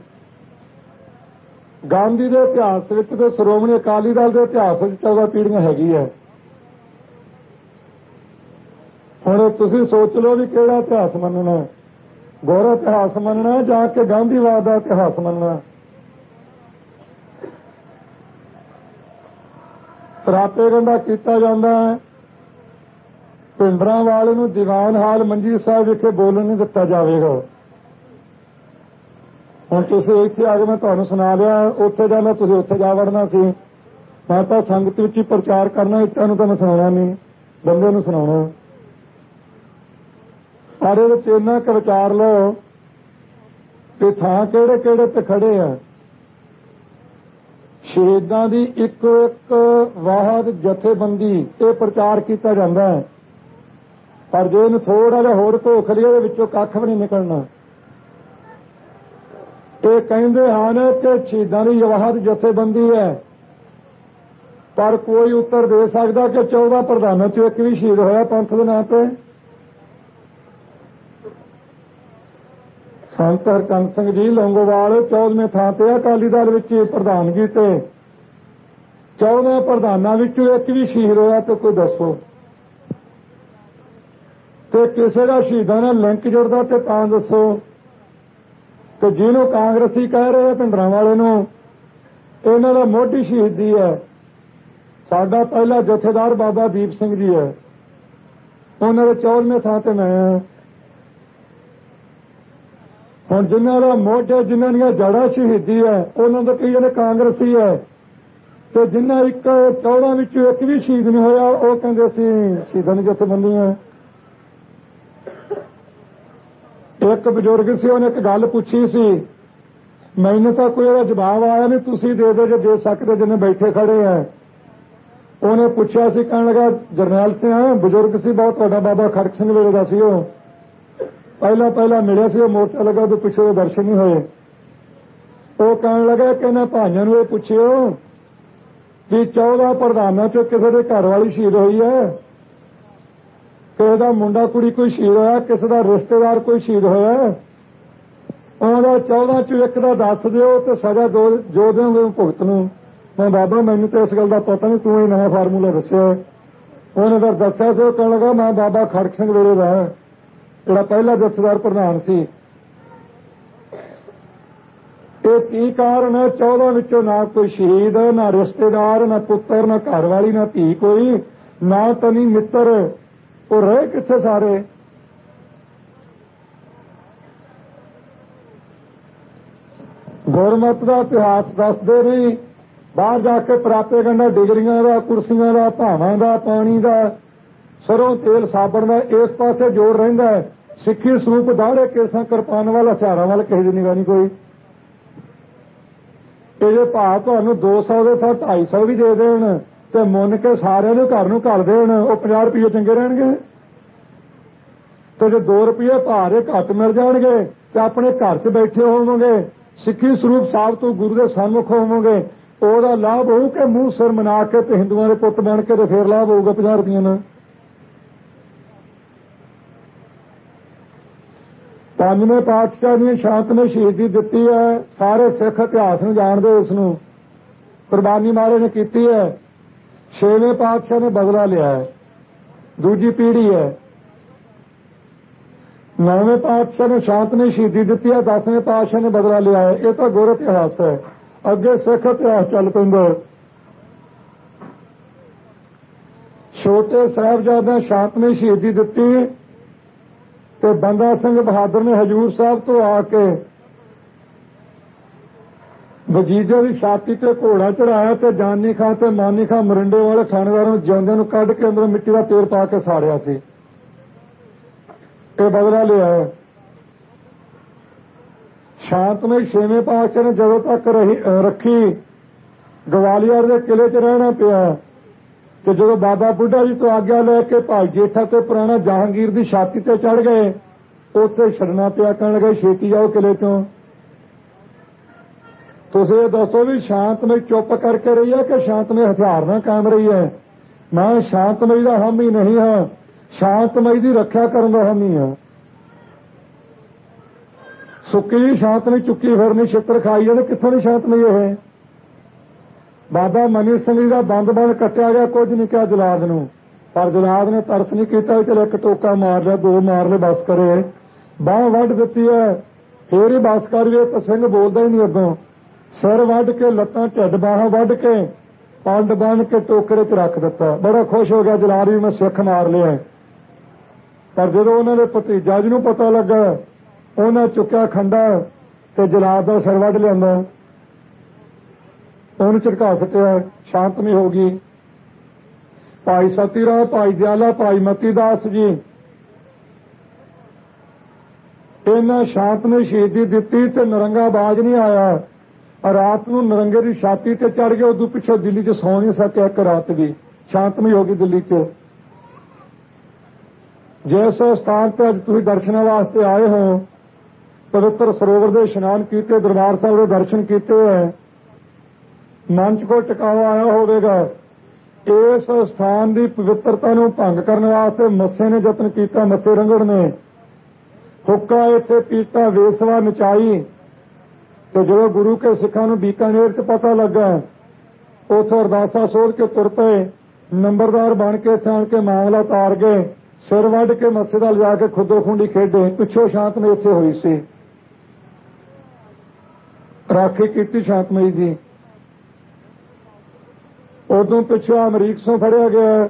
ਗਾਂਧੀ ਦੇ ਇਤਿਹਾਸ ਵਿੱਚ ਤੇ ਸ਼੍ਰੋਮਣੀ ਅਕਾਲੀ ਦਲ ਦੇ ਇਤਿਹਾਸ ਵਿੱਚ 14 ਪੀੜ੍ਹੀਆਂ ਹੈਗੀ ਹੈ। ਹੁਣ ਤੁਸੀਂ ਸੋਚ ਲਓ ਵੀ ਕਿਹੜਾ ਇਤਿਹਾਸ ਮੰਨਣਾ, ਗੁਰ ਇਤਿਹਾਸ ਮੰਨਣਾ ਜਾਂ ਕਿ ਗਾਂਧੀਵਾਦ ਦਾ ਇਤਿਹਾਸ ਮੰਨਣਾ। ਸਰਾਪੇ ਗੰਢਾ ਕੀਤਾ ਜਾਂਦਾ ਹੈ, ਪਿੰਡਰਾਂ ਵਾਲੇ ਨੂੰ ਦੀਵਾਨ ਹਾਲ ਮੰਜੀ ਸਾਹਿਬ ਵਿਖੇ ਬੋਲਣ ਨਹੀਂ ਦਿੱਤਾ ਜਾਵੇਗਾ। ਹੁਣ ਤੁਸੀਂ ਇੱਥੇ ਆ ਕੇ ਮੈਂ ਤੁਹਾਨੂੰ ਸੁਣਾ ਲਿਆ, ਉੱਥੇ ਜਾਣਾ ਤੁਸੀਂ ਉੱਥੇ ਜਾ ਵੜਨਾ ਸੀ। ਮੈਂ ਤਾਂ ਸੰਗਤ ਵਿੱਚ ਹੀ ਪ੍ਰਚਾਰ ਕਰਨਾ, ਇੱਟਾਂ ਨੂੰ ਤਾਂ ਮੈਂ ਸੁਣਾਉਣਾ ਨਹੀਂ, ਬੰਦੇ ਨੂੰ ਸੁਣਾਉਣਾ। ਪਰ ਇਹਦੇ 'ਚ ਇੰਨਾ ਕੁ ਵਿਚਾਰ ਲਓ ਕਿ ਥਾਂ ਕਿਹੜੇ ਕਿਹੜੇ ਤੇ ਖੜੇ ਆ। ਸ਼ਹੀਦਾਂ ਦੀ ਇੱਕ ਇੱਕ ਵਾਹਦ ਜਥੇਬੰਦੀ ਇਹ ਪ੍ਰਚਾਰ ਕੀਤਾ ਜਾਂਦਾ ਹੈ, ਪਰ ਜੇ ਇਹਨੂੰ ਥੋੜਾ ਜਿਹਾ ਹੋਰ ਘੋਖ ਲਈਏ ਉਹਦੇ ਵਿੱਚੋਂ ਕੱਖ ਵੀ ਨਹੀਂ ਨਿਕਲਣਾ। ਇਹ ਕਹਿੰਦੇ ਹਨ ਕਿ ਸ਼ਹੀਦਾਂ ਦੀ ਵਾਹਦ ਜਥੇਬੰਦੀ ਹੈ, ਪਰ ਕੋਈ ਉੱਤਰ ਦੇ ਸਕਦਾ ਕਿ 14 ਪ੍ਰਧਾਨਾਂ 'ਚ ਇੱਕ ਵੀ ਸ਼ਹੀਦ ਹੋਇਆ ਪੰਥ ਦੇ ਨਾਂ ਤੇ? ਸੰਤ ਹਰਕੰਦ ਸਿੰਘ ਜੀ ਲੌਂਗੋਵਾਲ 14ਵੇਂ ਥਾਂ ਤੇ ਅਕਾਲੀ ਦਲ ਵਿੱਚ ਪ੍ਰਧਾਨਗੀ ਤੇ 14 ਪ੍ਰਧਾਨਾਂ ਵਿੱਚੋਂ ਇੱਕ ਵੀ ਸ਼ਹੀਦ ਹੋਇਆ ਤੇ ਕੋਈ ਦੱਸੋ। ਤੇ ਕਿਸੇ ਦਾ ਸ਼ਹੀਦਾਂ ਨਾਲ ਲਿੰਕ ਜੁੜਦਾ ਤੇ ਤਾਂ ਦੱਸੋ। ਤੇ ਜਿਹਨੂੰ ਕਾਂਗਰਸੀ ਕਹਿ ਰਹੇ ਆ ਭਿੰਡਰਾਂ ਵਾਲੇ ਨੂੰ, ਇਹਨਾਂ ਦਾ ਮੋਢੀ ਸ਼ਹੀਦੀ ਹੈ। ਸਾਡਾ ਪਹਿਲਾ ਜਥੇਦਾਰ ਬਾਬਾ ਦੀਪ ਸਿੰਘ ਜੀ ਹੈ, ਉਹਨਾਂ ਦੇ 14ਵੇਂ ਥਾਂ ਤੇ ਮੈਂ ਹਾਂ। ਹੁਣ ਜਿਨ੍ਹਾਂ ਦਾ ਮੋਢੇ ਜਿਨ੍ਹਾਂ ਦੀਆਂ ਜੜ੍ਹਾਂ ਸ਼ਹੀਦੀ ਹੈ ਉਹਨਾਂ ਦਾ ਕਈ ਜਿਹੜੇ ਕਾਂਗਰਸੀ ਹੈ, ਤੇ ਜਿਨ੍ਹਾਂ ਇੱਕ 14 ਵਿੱਚੋਂ ਇੱਕ ਵੀ ਸ਼ਹੀਦ ਨਹੀਂ ਹੋਇਆ ਉਹ ਕਹਿੰਦੇ ਅਸੀਂ ਸ਼ਹੀਦਾਂ ਦੀ ਜਥੇਬੰਦੀਆਂ। ਇੱਕ ਬਜ਼ੁਰਗ ਸੀ, ਉਹਨੇ ਇੱਕ ਗੱਲ ਪੁੱਛੀ ਸੀ, ਮੈਨੂੰ ਤਾਂ ਕੋਈ ਉਹਦਾ ਜਵਾਬ ਆਇਆ ਨਹੀਂ, ਤੁਸੀਂ ਦੇ ਦਿਓ ਜੇ ਦੇ ਸਕਦੇ ਜਿੰਨੇ ਬੈਠੇ ਖੜੇ ਆ। ਉਹਨੇ ਪੁੱਛਿਆ ਸੀ, ਕਹਿਣ ਲੱਗਾ ਜਰਨੈਲ ਸਿੰਘ, ਬਜ਼ੁਰਗ ਸੀ ਬਹੁਤ ਤੁਹਾਡਾ, ਬਾਬਾ ਖੜਕ ਸਿੰਘ ਵੇਲੇ ਦਾ ਸੀ ਉਹ, ਪਹਿਲਾਂ ਮਿਲਿਆ ਸੀ, ਉਹ ਮੋਰਚਾ ਲੱਗਾ ਉਹਦੇ ਪਿੱਛੇ ਉਹ ਦਰਸ਼ਨ ਨਹੀਂ ਹੋਏ। ਉਹ ਕਹਿਣ ਲੱਗਾ ਕਿ ਇਹਨਾਂ ਭਾਈਆਂ ਨੂੰ ਇਹ ਪੁੱਛਿਓ ਕਿ 14 ਪ੍ਰਧਾਨਾਂ ਚੋਂ ਕਿਸੇ ਦੇ ਘਰ ਵਾਲੀ ਸ਼ਹੀਦ ਹੋਈ ਹੈ, ਕਿਸੇ ਦਾ ਮੁੰਡਾ ਕੁੜੀ ਕੋਈ ਸ਼ਹੀਦ ਹੋਇਆ, ਕਿਸੇ ਦਾ ਰਿਸ਼ਤੇਦਾਰ ਕੋਈ ਸ਼ਹੀਦ ਹੋਇਆ, ਉਹਦਾ 14 ਚੋਂ ਇੱਕ ਦਾ ਦੱਸ ਦਿਓ ਤੇ ਸਜ਼ਾ ਜੋ ਦਿਓਗੇ ਭੁਗਤ ਨੂੰ। ਮੈਂ ਬਾਬਾ ਮੈਨੂੰ ਤਾਂ ਇਸ ਗੱਲ ਦਾ ਪਤਾ ਨਹੀਂ, ਤੂੰ ਹੀ ਨਵਾਂ ਫਾਰਮੂਲਾ ਦੱਸਿਆ। ਉਹਨੇ ਫਿਰ ਦੱਸਿਆ ਸੀ, ਉਹ ਕਹਿਣ ਲੱਗਾ ਮੈਂ ਬਾਬਾ ਖੜਕ ਸਿੰਘ ਵੇਲੇ ਦਾ ਜਿਹੜਾ ਪਹਿਲਾ ਜਥੇਦਾਰ ਪ੍ਰਧਾਨ ਸੀ। ਇਹ ਕੀ ਕਾਰਨ ਹੈ? 14 ਵਿੱਚੋਂ ਨਾ ਕੋਈ ਸ਼ਹੀਦ, ਨਾ ਰਿਸ਼ਤੇਦਾਰ, ਨਾ ਪੁੱਤਰ, ਨਾ ਘਰਵਾਲੀ, ਨਾ ਧੀ ਕੋਈ, ਨਾ ਤਨੀ ਮਿੱਤਰ, ਉਹ ਰਹੇ ਕਿੱਥੇ ਸਾਰੇ? ਗੁਰਮਤਿ ਦਾ ਇਤਿਹਾਸ ਦੱਸਦੇ ਨਹੀਂ, ਬਾਹਰ ਜਾ ਕੇ ਪ੍ਰਾਪੇਗੰਡਾ ਡਿਗਰੀਆਂ ਦਾ, ਕੁਰਸੀਆਂ ਦਾ, ਭਾਵਾਂ ਦਾ, ਪਾਣੀ ਦਾ, ਸਰੋਂ ਤੇਲ, ਸਾਬਣ ਦਾ ਇਸ ਪਾਸੇ ਜੋਰ ਰਹਿੰਦਾ ਹੈ। ਸਿੱਖੀ ਸਰੂਪ ਦਾੜੇ ਕੇਸਾਂ ਕਿਰਪਾਨ ਵਾਲਾ ਹਥਿਆਰਾਂ ਵੱਲ ਕਿਸੇ ਦੀ ਨਿਗਾਹ ਨਹੀਂ ਕੋਈ। ਇਹ ਜੇ ਭਾਅ ਤੁਹਾਨੂੰ 200 ਦੇ ਸਾਥ 250 ਵੀ ਦੇ ਦੇਣ ਤੇ ਮੁੰਨ ਕੇ ਸਾਰਿਆਂ ਨੂੰ ਘਰ ਨੂੰ ਘਰ ਦੇਣ, ਉਹ 50 ਰੁਪਏ ਚੰਗੇ ਰਹਿਣਗੇ। ਤੇ ਜੇ 2 ਰੁਪਏ ਭਾਅ ਦੇ ਘੱਟ ਮਿਲ ਜਾਣਗੇ ਤੇ ਆਪਣੇ ਘਰ 'ਚ ਬੈਠੇ ਹੋਵੋਗੇ, ਸਿੱਖੀ ਸਰੂਪ ਸਾਹਿਬ ਤੋਂ ਗੁਰੂ ਦੇ ਸਨਮੁਖ ਹੋਵੋਗੇ, ਉਹਦਾ ਲਾਭ ਹੋਊ ਕਿ ਮੂੰਹ ਸਿਰ ਮਨਾ ਕੇ ਤੇ ਹਿੰਦੂਆਂ ਦੇ ਪੁੱਤ ਬਣ ਕੇ ਤੇ ਫੇਰ ਲਾਭ ਹੋਊਗਾ 50 ਰੁਪਏ ਨਾਲ। ਪੰਜਵੇਂ ਪਾਤਸ਼ਾਹ ਨੇ ਸ਼ਾਂਤਮਈ ਸ਼ਹੀਦੀ ਦਿੱਤੀ ਹੈ, ਸਾਰੇ ਸਿੱਖ ਇਤਿਹਾਸ ਨੂੰ ਜਾਣਦੇ, ਉਸ ਨੂੰ ਕੁਰਬਾਨੀ ਮਹਾਰਾਜ ਨੇ ਕੀਤੀ ਹੈ। 6ਵੇਂ ਪਾਤਸ਼ਾਹ ਨੇ ਬਦਲਾ ਲਿਆ ਹੈ, ਦੂਜੀ ਪੀੜ੍ਹੀ ਹੈ। 9ਵੇਂ ਪਾਤਸ਼ਾਹ ਨੇ ਸ਼ਾਂਤਮਈ ਸ਼ਹੀਦੀ ਦਿੱਤੀ ਹੈ, 10ਵੇਂ ਪਾਤਸ਼ਾਹ ਨੇ ਬਦਲਾ ਲਿਆ ਹੈ। ਇਹ ਤਾਂ ਗੁਰ ਇਤਿਹਾਸ ਹੈ, ਅੱਗੇ ਸਿੱਖ ਇਤਿਹਾਸ ਚੱਲ ਪੈਂਦਾ। ਛੋਟੇ ਸਾਹਿਬਜ਼ਾਦਿਆਂ ਸ਼ਾਂਤਮਈ ਸ਼ਹੀਦੀ ਦਿੱਤੀ ਤੇ ਬੰਦਾ ਸਿੰਘ ਬਹਾਦਰ ਨੇ ਹਜੂਰ ਸਾਹਿਬ ਤੋਂ ਆ ਕੇ ਵਜੀਦੇ ਦੀ ਛਾਤੀ ਤੇ ਘੋੜਾ ਚੜਾਇਆ ਤੇ ਜਾਨੀ ਖਾਂ ਤੇ ਮਾਨੀ ਖਾਂ ਮਰਿੰਡੇ ਵਾਲੇ ਥਾਣੇਦਾਰਾਂ ਨੂੰ ਜਿਉਂਦਿਆਂ ਨੂੰ ਕੱਢ ਕੇ ਅੰਦਰ ਮਿੱਟੀ ਦਾ ਤੇਲ ਪਾ ਕੇ ਸਾੜਿਆ ਸੀ। ਇਹ ਬਦਲਾ ਲਿਆ ਹੈ। ਸ਼ਾਂਤਮਈ 6ਵੇਂ ਪਾਤਸ਼ਾਹ ਨੇ ਜਦੋਂ ਤੱਕ ਰੱਖੀ, ਗਵਾਲੀਅਰ ਦੇ ਕਿਲੇ 'ਚ ਰਹਿਣਾ ਪਿਆ ਤੇ ਜਦੋਂ ਬਾਬਾ ਬੁੱਢਾ ਜੀ ਤੋਂ ਆਗਿਆ ਲੈ ਕੇ ਭਾਈ ਜੇਠਾ ਤੇ ਪੁਰਾਣਾ ਜਹਾਂਗੀਰ ਦੀ ਛਾਤੀ ਤੇ ਚੜ੍ਹ ਗਏ, ਉੱਥੇ ਛੱਡਣਾ ਪਿਆ, ਕਹਿਣ ਲੱਗੇ ਛੇਤੀ ਜਾਓ ਕਿਲੇ ਤੋਂ। ਤੁਸੀਂ ਇਹ ਦੱਸੋ ਵੀ ਸ਼ਾਂਤਮਈ ਚੁੱਪ ਕਰਕੇ ਰਹੀ ਹੈ ਕਿ ਸ਼ਾਂਤਮਈ ਹਥਿਆਰ ਨਾਲ ਕਾਇਮ ਰਹੀ ਹੈ? ਮੈਂ ਸ਼ਾਂਤਮਈ ਦਾ ਹਾਮੀ ਨਹੀਂ ਹਾਂ, ਸ਼ਾਂਤਮਈ ਦੀ ਰੱਖਿਆ ਕਰਨ ਦਾ ਹਾਮੀ ਹਾਂ। ਸੁੱਕੀ ਸ਼ਾਂਤਮਈ ਚੁੱਕੀ ਫਿਰਨੀ, ਛਿੱਤਰ ਖਾਈ ਜਾਂਦੇ, ਕਿੱਥੋਂ ਦੀ ਸ਼ਾਂਤਮਈ ਇਹ? ਬਾਬਾ ਮਨੀ ਸਿੰਘ ਜੀ ਦਾ ਬੰਦ ਕੱਟਿਆ ਗਿਆ, ਕੁਝ ਨਹੀਂ ਕਿਹਾ ਜਲਾਦ ਨੂੰ, ਪਰ ਜਲਾਦ ਨੇ ਤਰਸ ਨਹੀਂ ਕੀਤਾ, ਚਲੋ ਇੱਕ ਟੋਕਾ ਮਾਰ ਲਿਆ, 2 ਮਾਰ ਲਏ, ਬਸ ਕਰੇ। ਬਾਂਹ ਵੱਢ ਦਿੱਤੀ ਹੈ, ਫੇਰ ਹੀ ਬਸ ਕਰ ਲਏ ਤਾਂ ਸਿੰਘ ਬੋਲਦਾ ਹੀ ਨਹੀਂ ਅੱਗੋਂ। ਸਿਰ ਵੱਢ ਕੇ, ਲੱਤਾਂ, ਢਿੱਡ, ਬਾਹਾਂ ਵੱਢ ਕੇ, ਪੰਡ ਬੰਨ ਕੇ ਟੋਕਰੇ 'ਚ ਰੱਖ ਦਿੱਤਾ। ਬੜਾ ਖੁਸ਼ ਹੋ ਗਿਆ ਜਲਾਦ ਵੀ, ਮੈਂ ਸਿੱਖ ਮਾਰ ਲਿਆ। ਪਰ ਜਦੋਂ ਉਹਨਾਂ ਦੇ ਭਤੀਜਾ ਜੀ ਨੂੰ ਪਤਾ ਲੱਗਾ, ਉਹਨਾਂ ਚੁੱਕਿਆ ਖੰਡਾ ਤੇ ਜਲਾਦ ਦਾ ਸਿਰ ਵੱਢ ਲਿਆਂਦਾ, ਉਹਨੂੰ ਝਟਕਾ ਸਕਿਆ, ਸ਼ਾਂਤਮਈ ਹੋ ਗਈ। ਭਾਈ ਸਤੀ ਰਾਮ, ਭਾਈ ਦਿਆਲਾ, ਭਾਈ ਮਤੀ ਦਾਸ ਜੀ ਇਹਨਾਂ ਸ਼ਾਂਤਮਈ ਸ਼ਹੀਦੀ ਦਿੱਤੀ ਤੇ ਨਰੰਗਾ ਬਾਜ ਨਹੀਂ ਆਇਆ। ਰਾਤ ਨੂੰ ਨਰੰਗੇ ਦੀ ਛਾਤੀ ਤੇ ਚੜ ਗਏ। ਉਦੋਂ ਪਿੱਛੋਂ ਦਿੱਲੀ 'ਚ ਸੌ ਨਹੀਂ ਸਕਿਆ ਇੱਕ ਰਾਤ ਵੀ। ਸ਼ਾਂਤਮਈ ਹੋ ਗਈ ਦਿੱਲੀ 'ਚ। ਜਿਸ ਸਥਾਨ ਤੇ ਅੱਜ ਤੁਸੀਂ ਦਰਸ਼ਨਾਂ ਵਾਸਤੇ ਆਏ ਹੋ, ਪਵਿੱਤਰ ਸਰੋਵਰ ਦੇ ਇਸ਼ਨਾਨ ਕੀਤੇ, ਦਰਬਾਰ ਸਾਹਿਬ ਦੇ ਦਰਸ਼ਨ ਕੀਤੇ ਹੈ, ਮਨ 'ਚ ਕੋਈ ਟਿਕਾਵਾ ਆਇਆ ਹੋਵੇਗਾ। ਇਸ ਸਥਾਨ ਦੀ ਪਵਿੱਤਰਤਾ ਨੂੰ ਭੰਗ ਕਰਨ ਵਾਸਤੇ ਮੱਸੇ ਨੇ ਯਤਨ ਕੀਤਾ। ਮੱਸੇ ਰੰਗੜ ਨੇ ਹੁੱਕਾ ਇੱਥੇ ਪੀਤਾ, ਵੇਸਵਾ ਨਚਾਈ। ਤੇ ਜਦੋਂ ਗੁਰੂ ਕੇ ਸਿੱਖਾਂ ਨੂੰ ਬੀਕਾਨੇਰ 'ਚ ਪਤਾ ਲੱਗਾ, ਉੱਥੋਂ ਅਰਦਾਸਾਂ ਸੋਧ ਕੇ ਤੁਰ ਪਏ। ਨੰਬਰਦਾਰ ਬਣ ਕੇ ਇੱਥੇ ਆਣ ਕੇ ਮਾਮਲਾ ਤਾਰ ਗਏ। ਸਿਰ ਵੱਢ ਕੇ ਮੱਸੇ ਦਾ ਲਿਜਾ ਕੇ ਖੁੱਦੋ ਖੁੰਡੀ ਖੇਡੇ। ਪਿੱਛੋਂ ਸ਼ਾਂਤਮਈ ਇੱਥੇ ਹੋਈ ਸੀ, ਰਾਖੀ ਕੀਤੀ ਸ਼ਾਂਤਮਈ ਦੀ। ਉਦੋਂ ਪਿੱਛੋਂ ਅਮਰੀਕ ਸੋਂ ਫੜਿਆ ਗਿਆ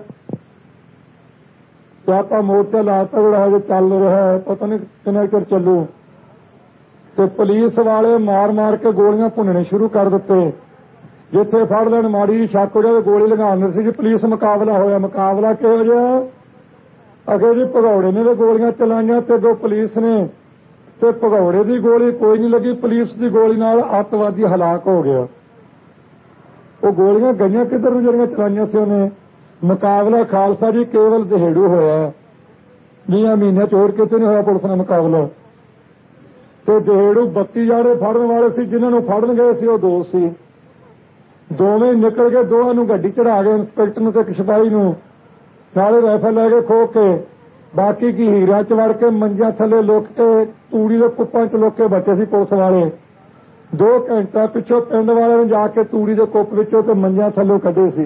ਤੇ ਆਪਾਂ ਮੋਰਚਾ ਲਾਤਾ ਜਿਹੜਾ ਹਜੇ ਚੱਲ ਰਿਹਾ, ਪਤਾ ਨਹੀਂ ਕਿੰਨਾ ਚਿਰ ਚੱਲੂ। ਤੇ ਪੁਲਿਸ ਵਾਲੇ ਮਾਰ ਮਾਰ ਕੇ ਗੋਲੀਆਂ ਭੁੰਨਣੇ ਸ਼ੁਰੂ ਕਰ ਦਿੱਤੇ। ਜਿੱਥੇ ਫੜ ਲੈਣ ਮਾੜੀ ਜਿਹੀ ਸ਼ੱਕ ਹੋ ਜਾਵੇ ਗੋਲੀ ਲਗਾਉਣੀ ਸੀ ਜੀ। ਪੁਲਿਸ ਮੁਕਾਬਲਾ ਹੋਇਆ। ਮੁਕਾਬਲਾ ਕਿਹੋ ਜਿਹਾ? ਅਗੇ ਜੀ ਭਗੌੜੇ ਨੇ ਤੇ ਗੋਲੀਆਂ ਚਲਾਈਆਂ ਤੇ ਦੋ ਪੁਲਿਸ ਨੇ, ਤੇ ਭਗੌੜੇ ਦੀ ਗੋਲੀ ਕੋਈ ਨਹੀਂ ਲੱਗੀ, ਪੁਲਿਸ ਦੀ ਗੋਲੀ ਨਾਲ ਅੱਤਵਾਦੀ ਹਲਾਕ ਹੋ ਗਿਆ। ਉਹ ਗੋਲੀਆਂ ਗਈਆਂ ਕਿੱਧਰ ਨੂੰ ਜਿਹੜੀਆਂ ਚਲਾਈਆਂ ਸੀ ਉਹਨੇ? ਮੁਕਾਬਲਾ ਖਾਲਸਾ ਜੀ ਕੇਵਲ ਦਹੇੜੂ ਹੋਇਆ। 20 ਮਹੀਨੇ ਚ ਹੋਰ ਕਿਤੇ ਨਹੀਂ ਹੋਇਆ ਪੁਲਿਸ ਨਾਲ ਮੁਕਾਬਲਾ। ਤੇ ਦਹੇੜੂ 32 ਜਾੜੇ ਫੜਨ ਵਾਲੇ ਸੀ। ਜਿਨ੍ਹਾਂ ਨੂੰ ਫੜਨ ਗਏ ਸੀ ਉਹ 2 ਸੀ। ਦੋਵੇਂ ਨਿਕਲ ਗਏ। ਦੋਵਾਂ ਨੂੰ ਗੱਡੀ ਚੜਾ ਗਏ, ਇੰਸਪੈਕਟਰ ਨੂੰ ਤੇ ਇੱਕ ਸਿਪਾਹੀ ਨੂੰ। ਨਾਲੇ ਰਾਈਫਲ ਲੈ ਕੇ ਖੋਹ ਕੇ। ਬਾਕੀ ਕੀ ਹੀਰਿਆਂ 'ਚ ਵੜ ਕੇ ਮੰਜਿਆਂ ਥੱਲੇ ਲੁੱਕ ਕੇ, ਤੂੜੀ ਦੇ ਕੁੱਪਾਂ 'ਚ ਲੁੱਕ ਕੇ ਬਚੇ ਸੀ ਪੁਲਿਸ ਵਾਲੇ। 2 ਘੰਟਾ ਪਿੱਛੋਂ ਪਿੰਡ ਵਾਲਿਆਂ ਨੇ ਜਾ ਕੇ ਤੂੜੀ ਦੇ ਕੁੱਪ ਵਿੱਚੋਂ ਤੇ ਮੰਜਿਆਂ ਥੱਲੋਂ ਕੱਢੇ ਸੀ।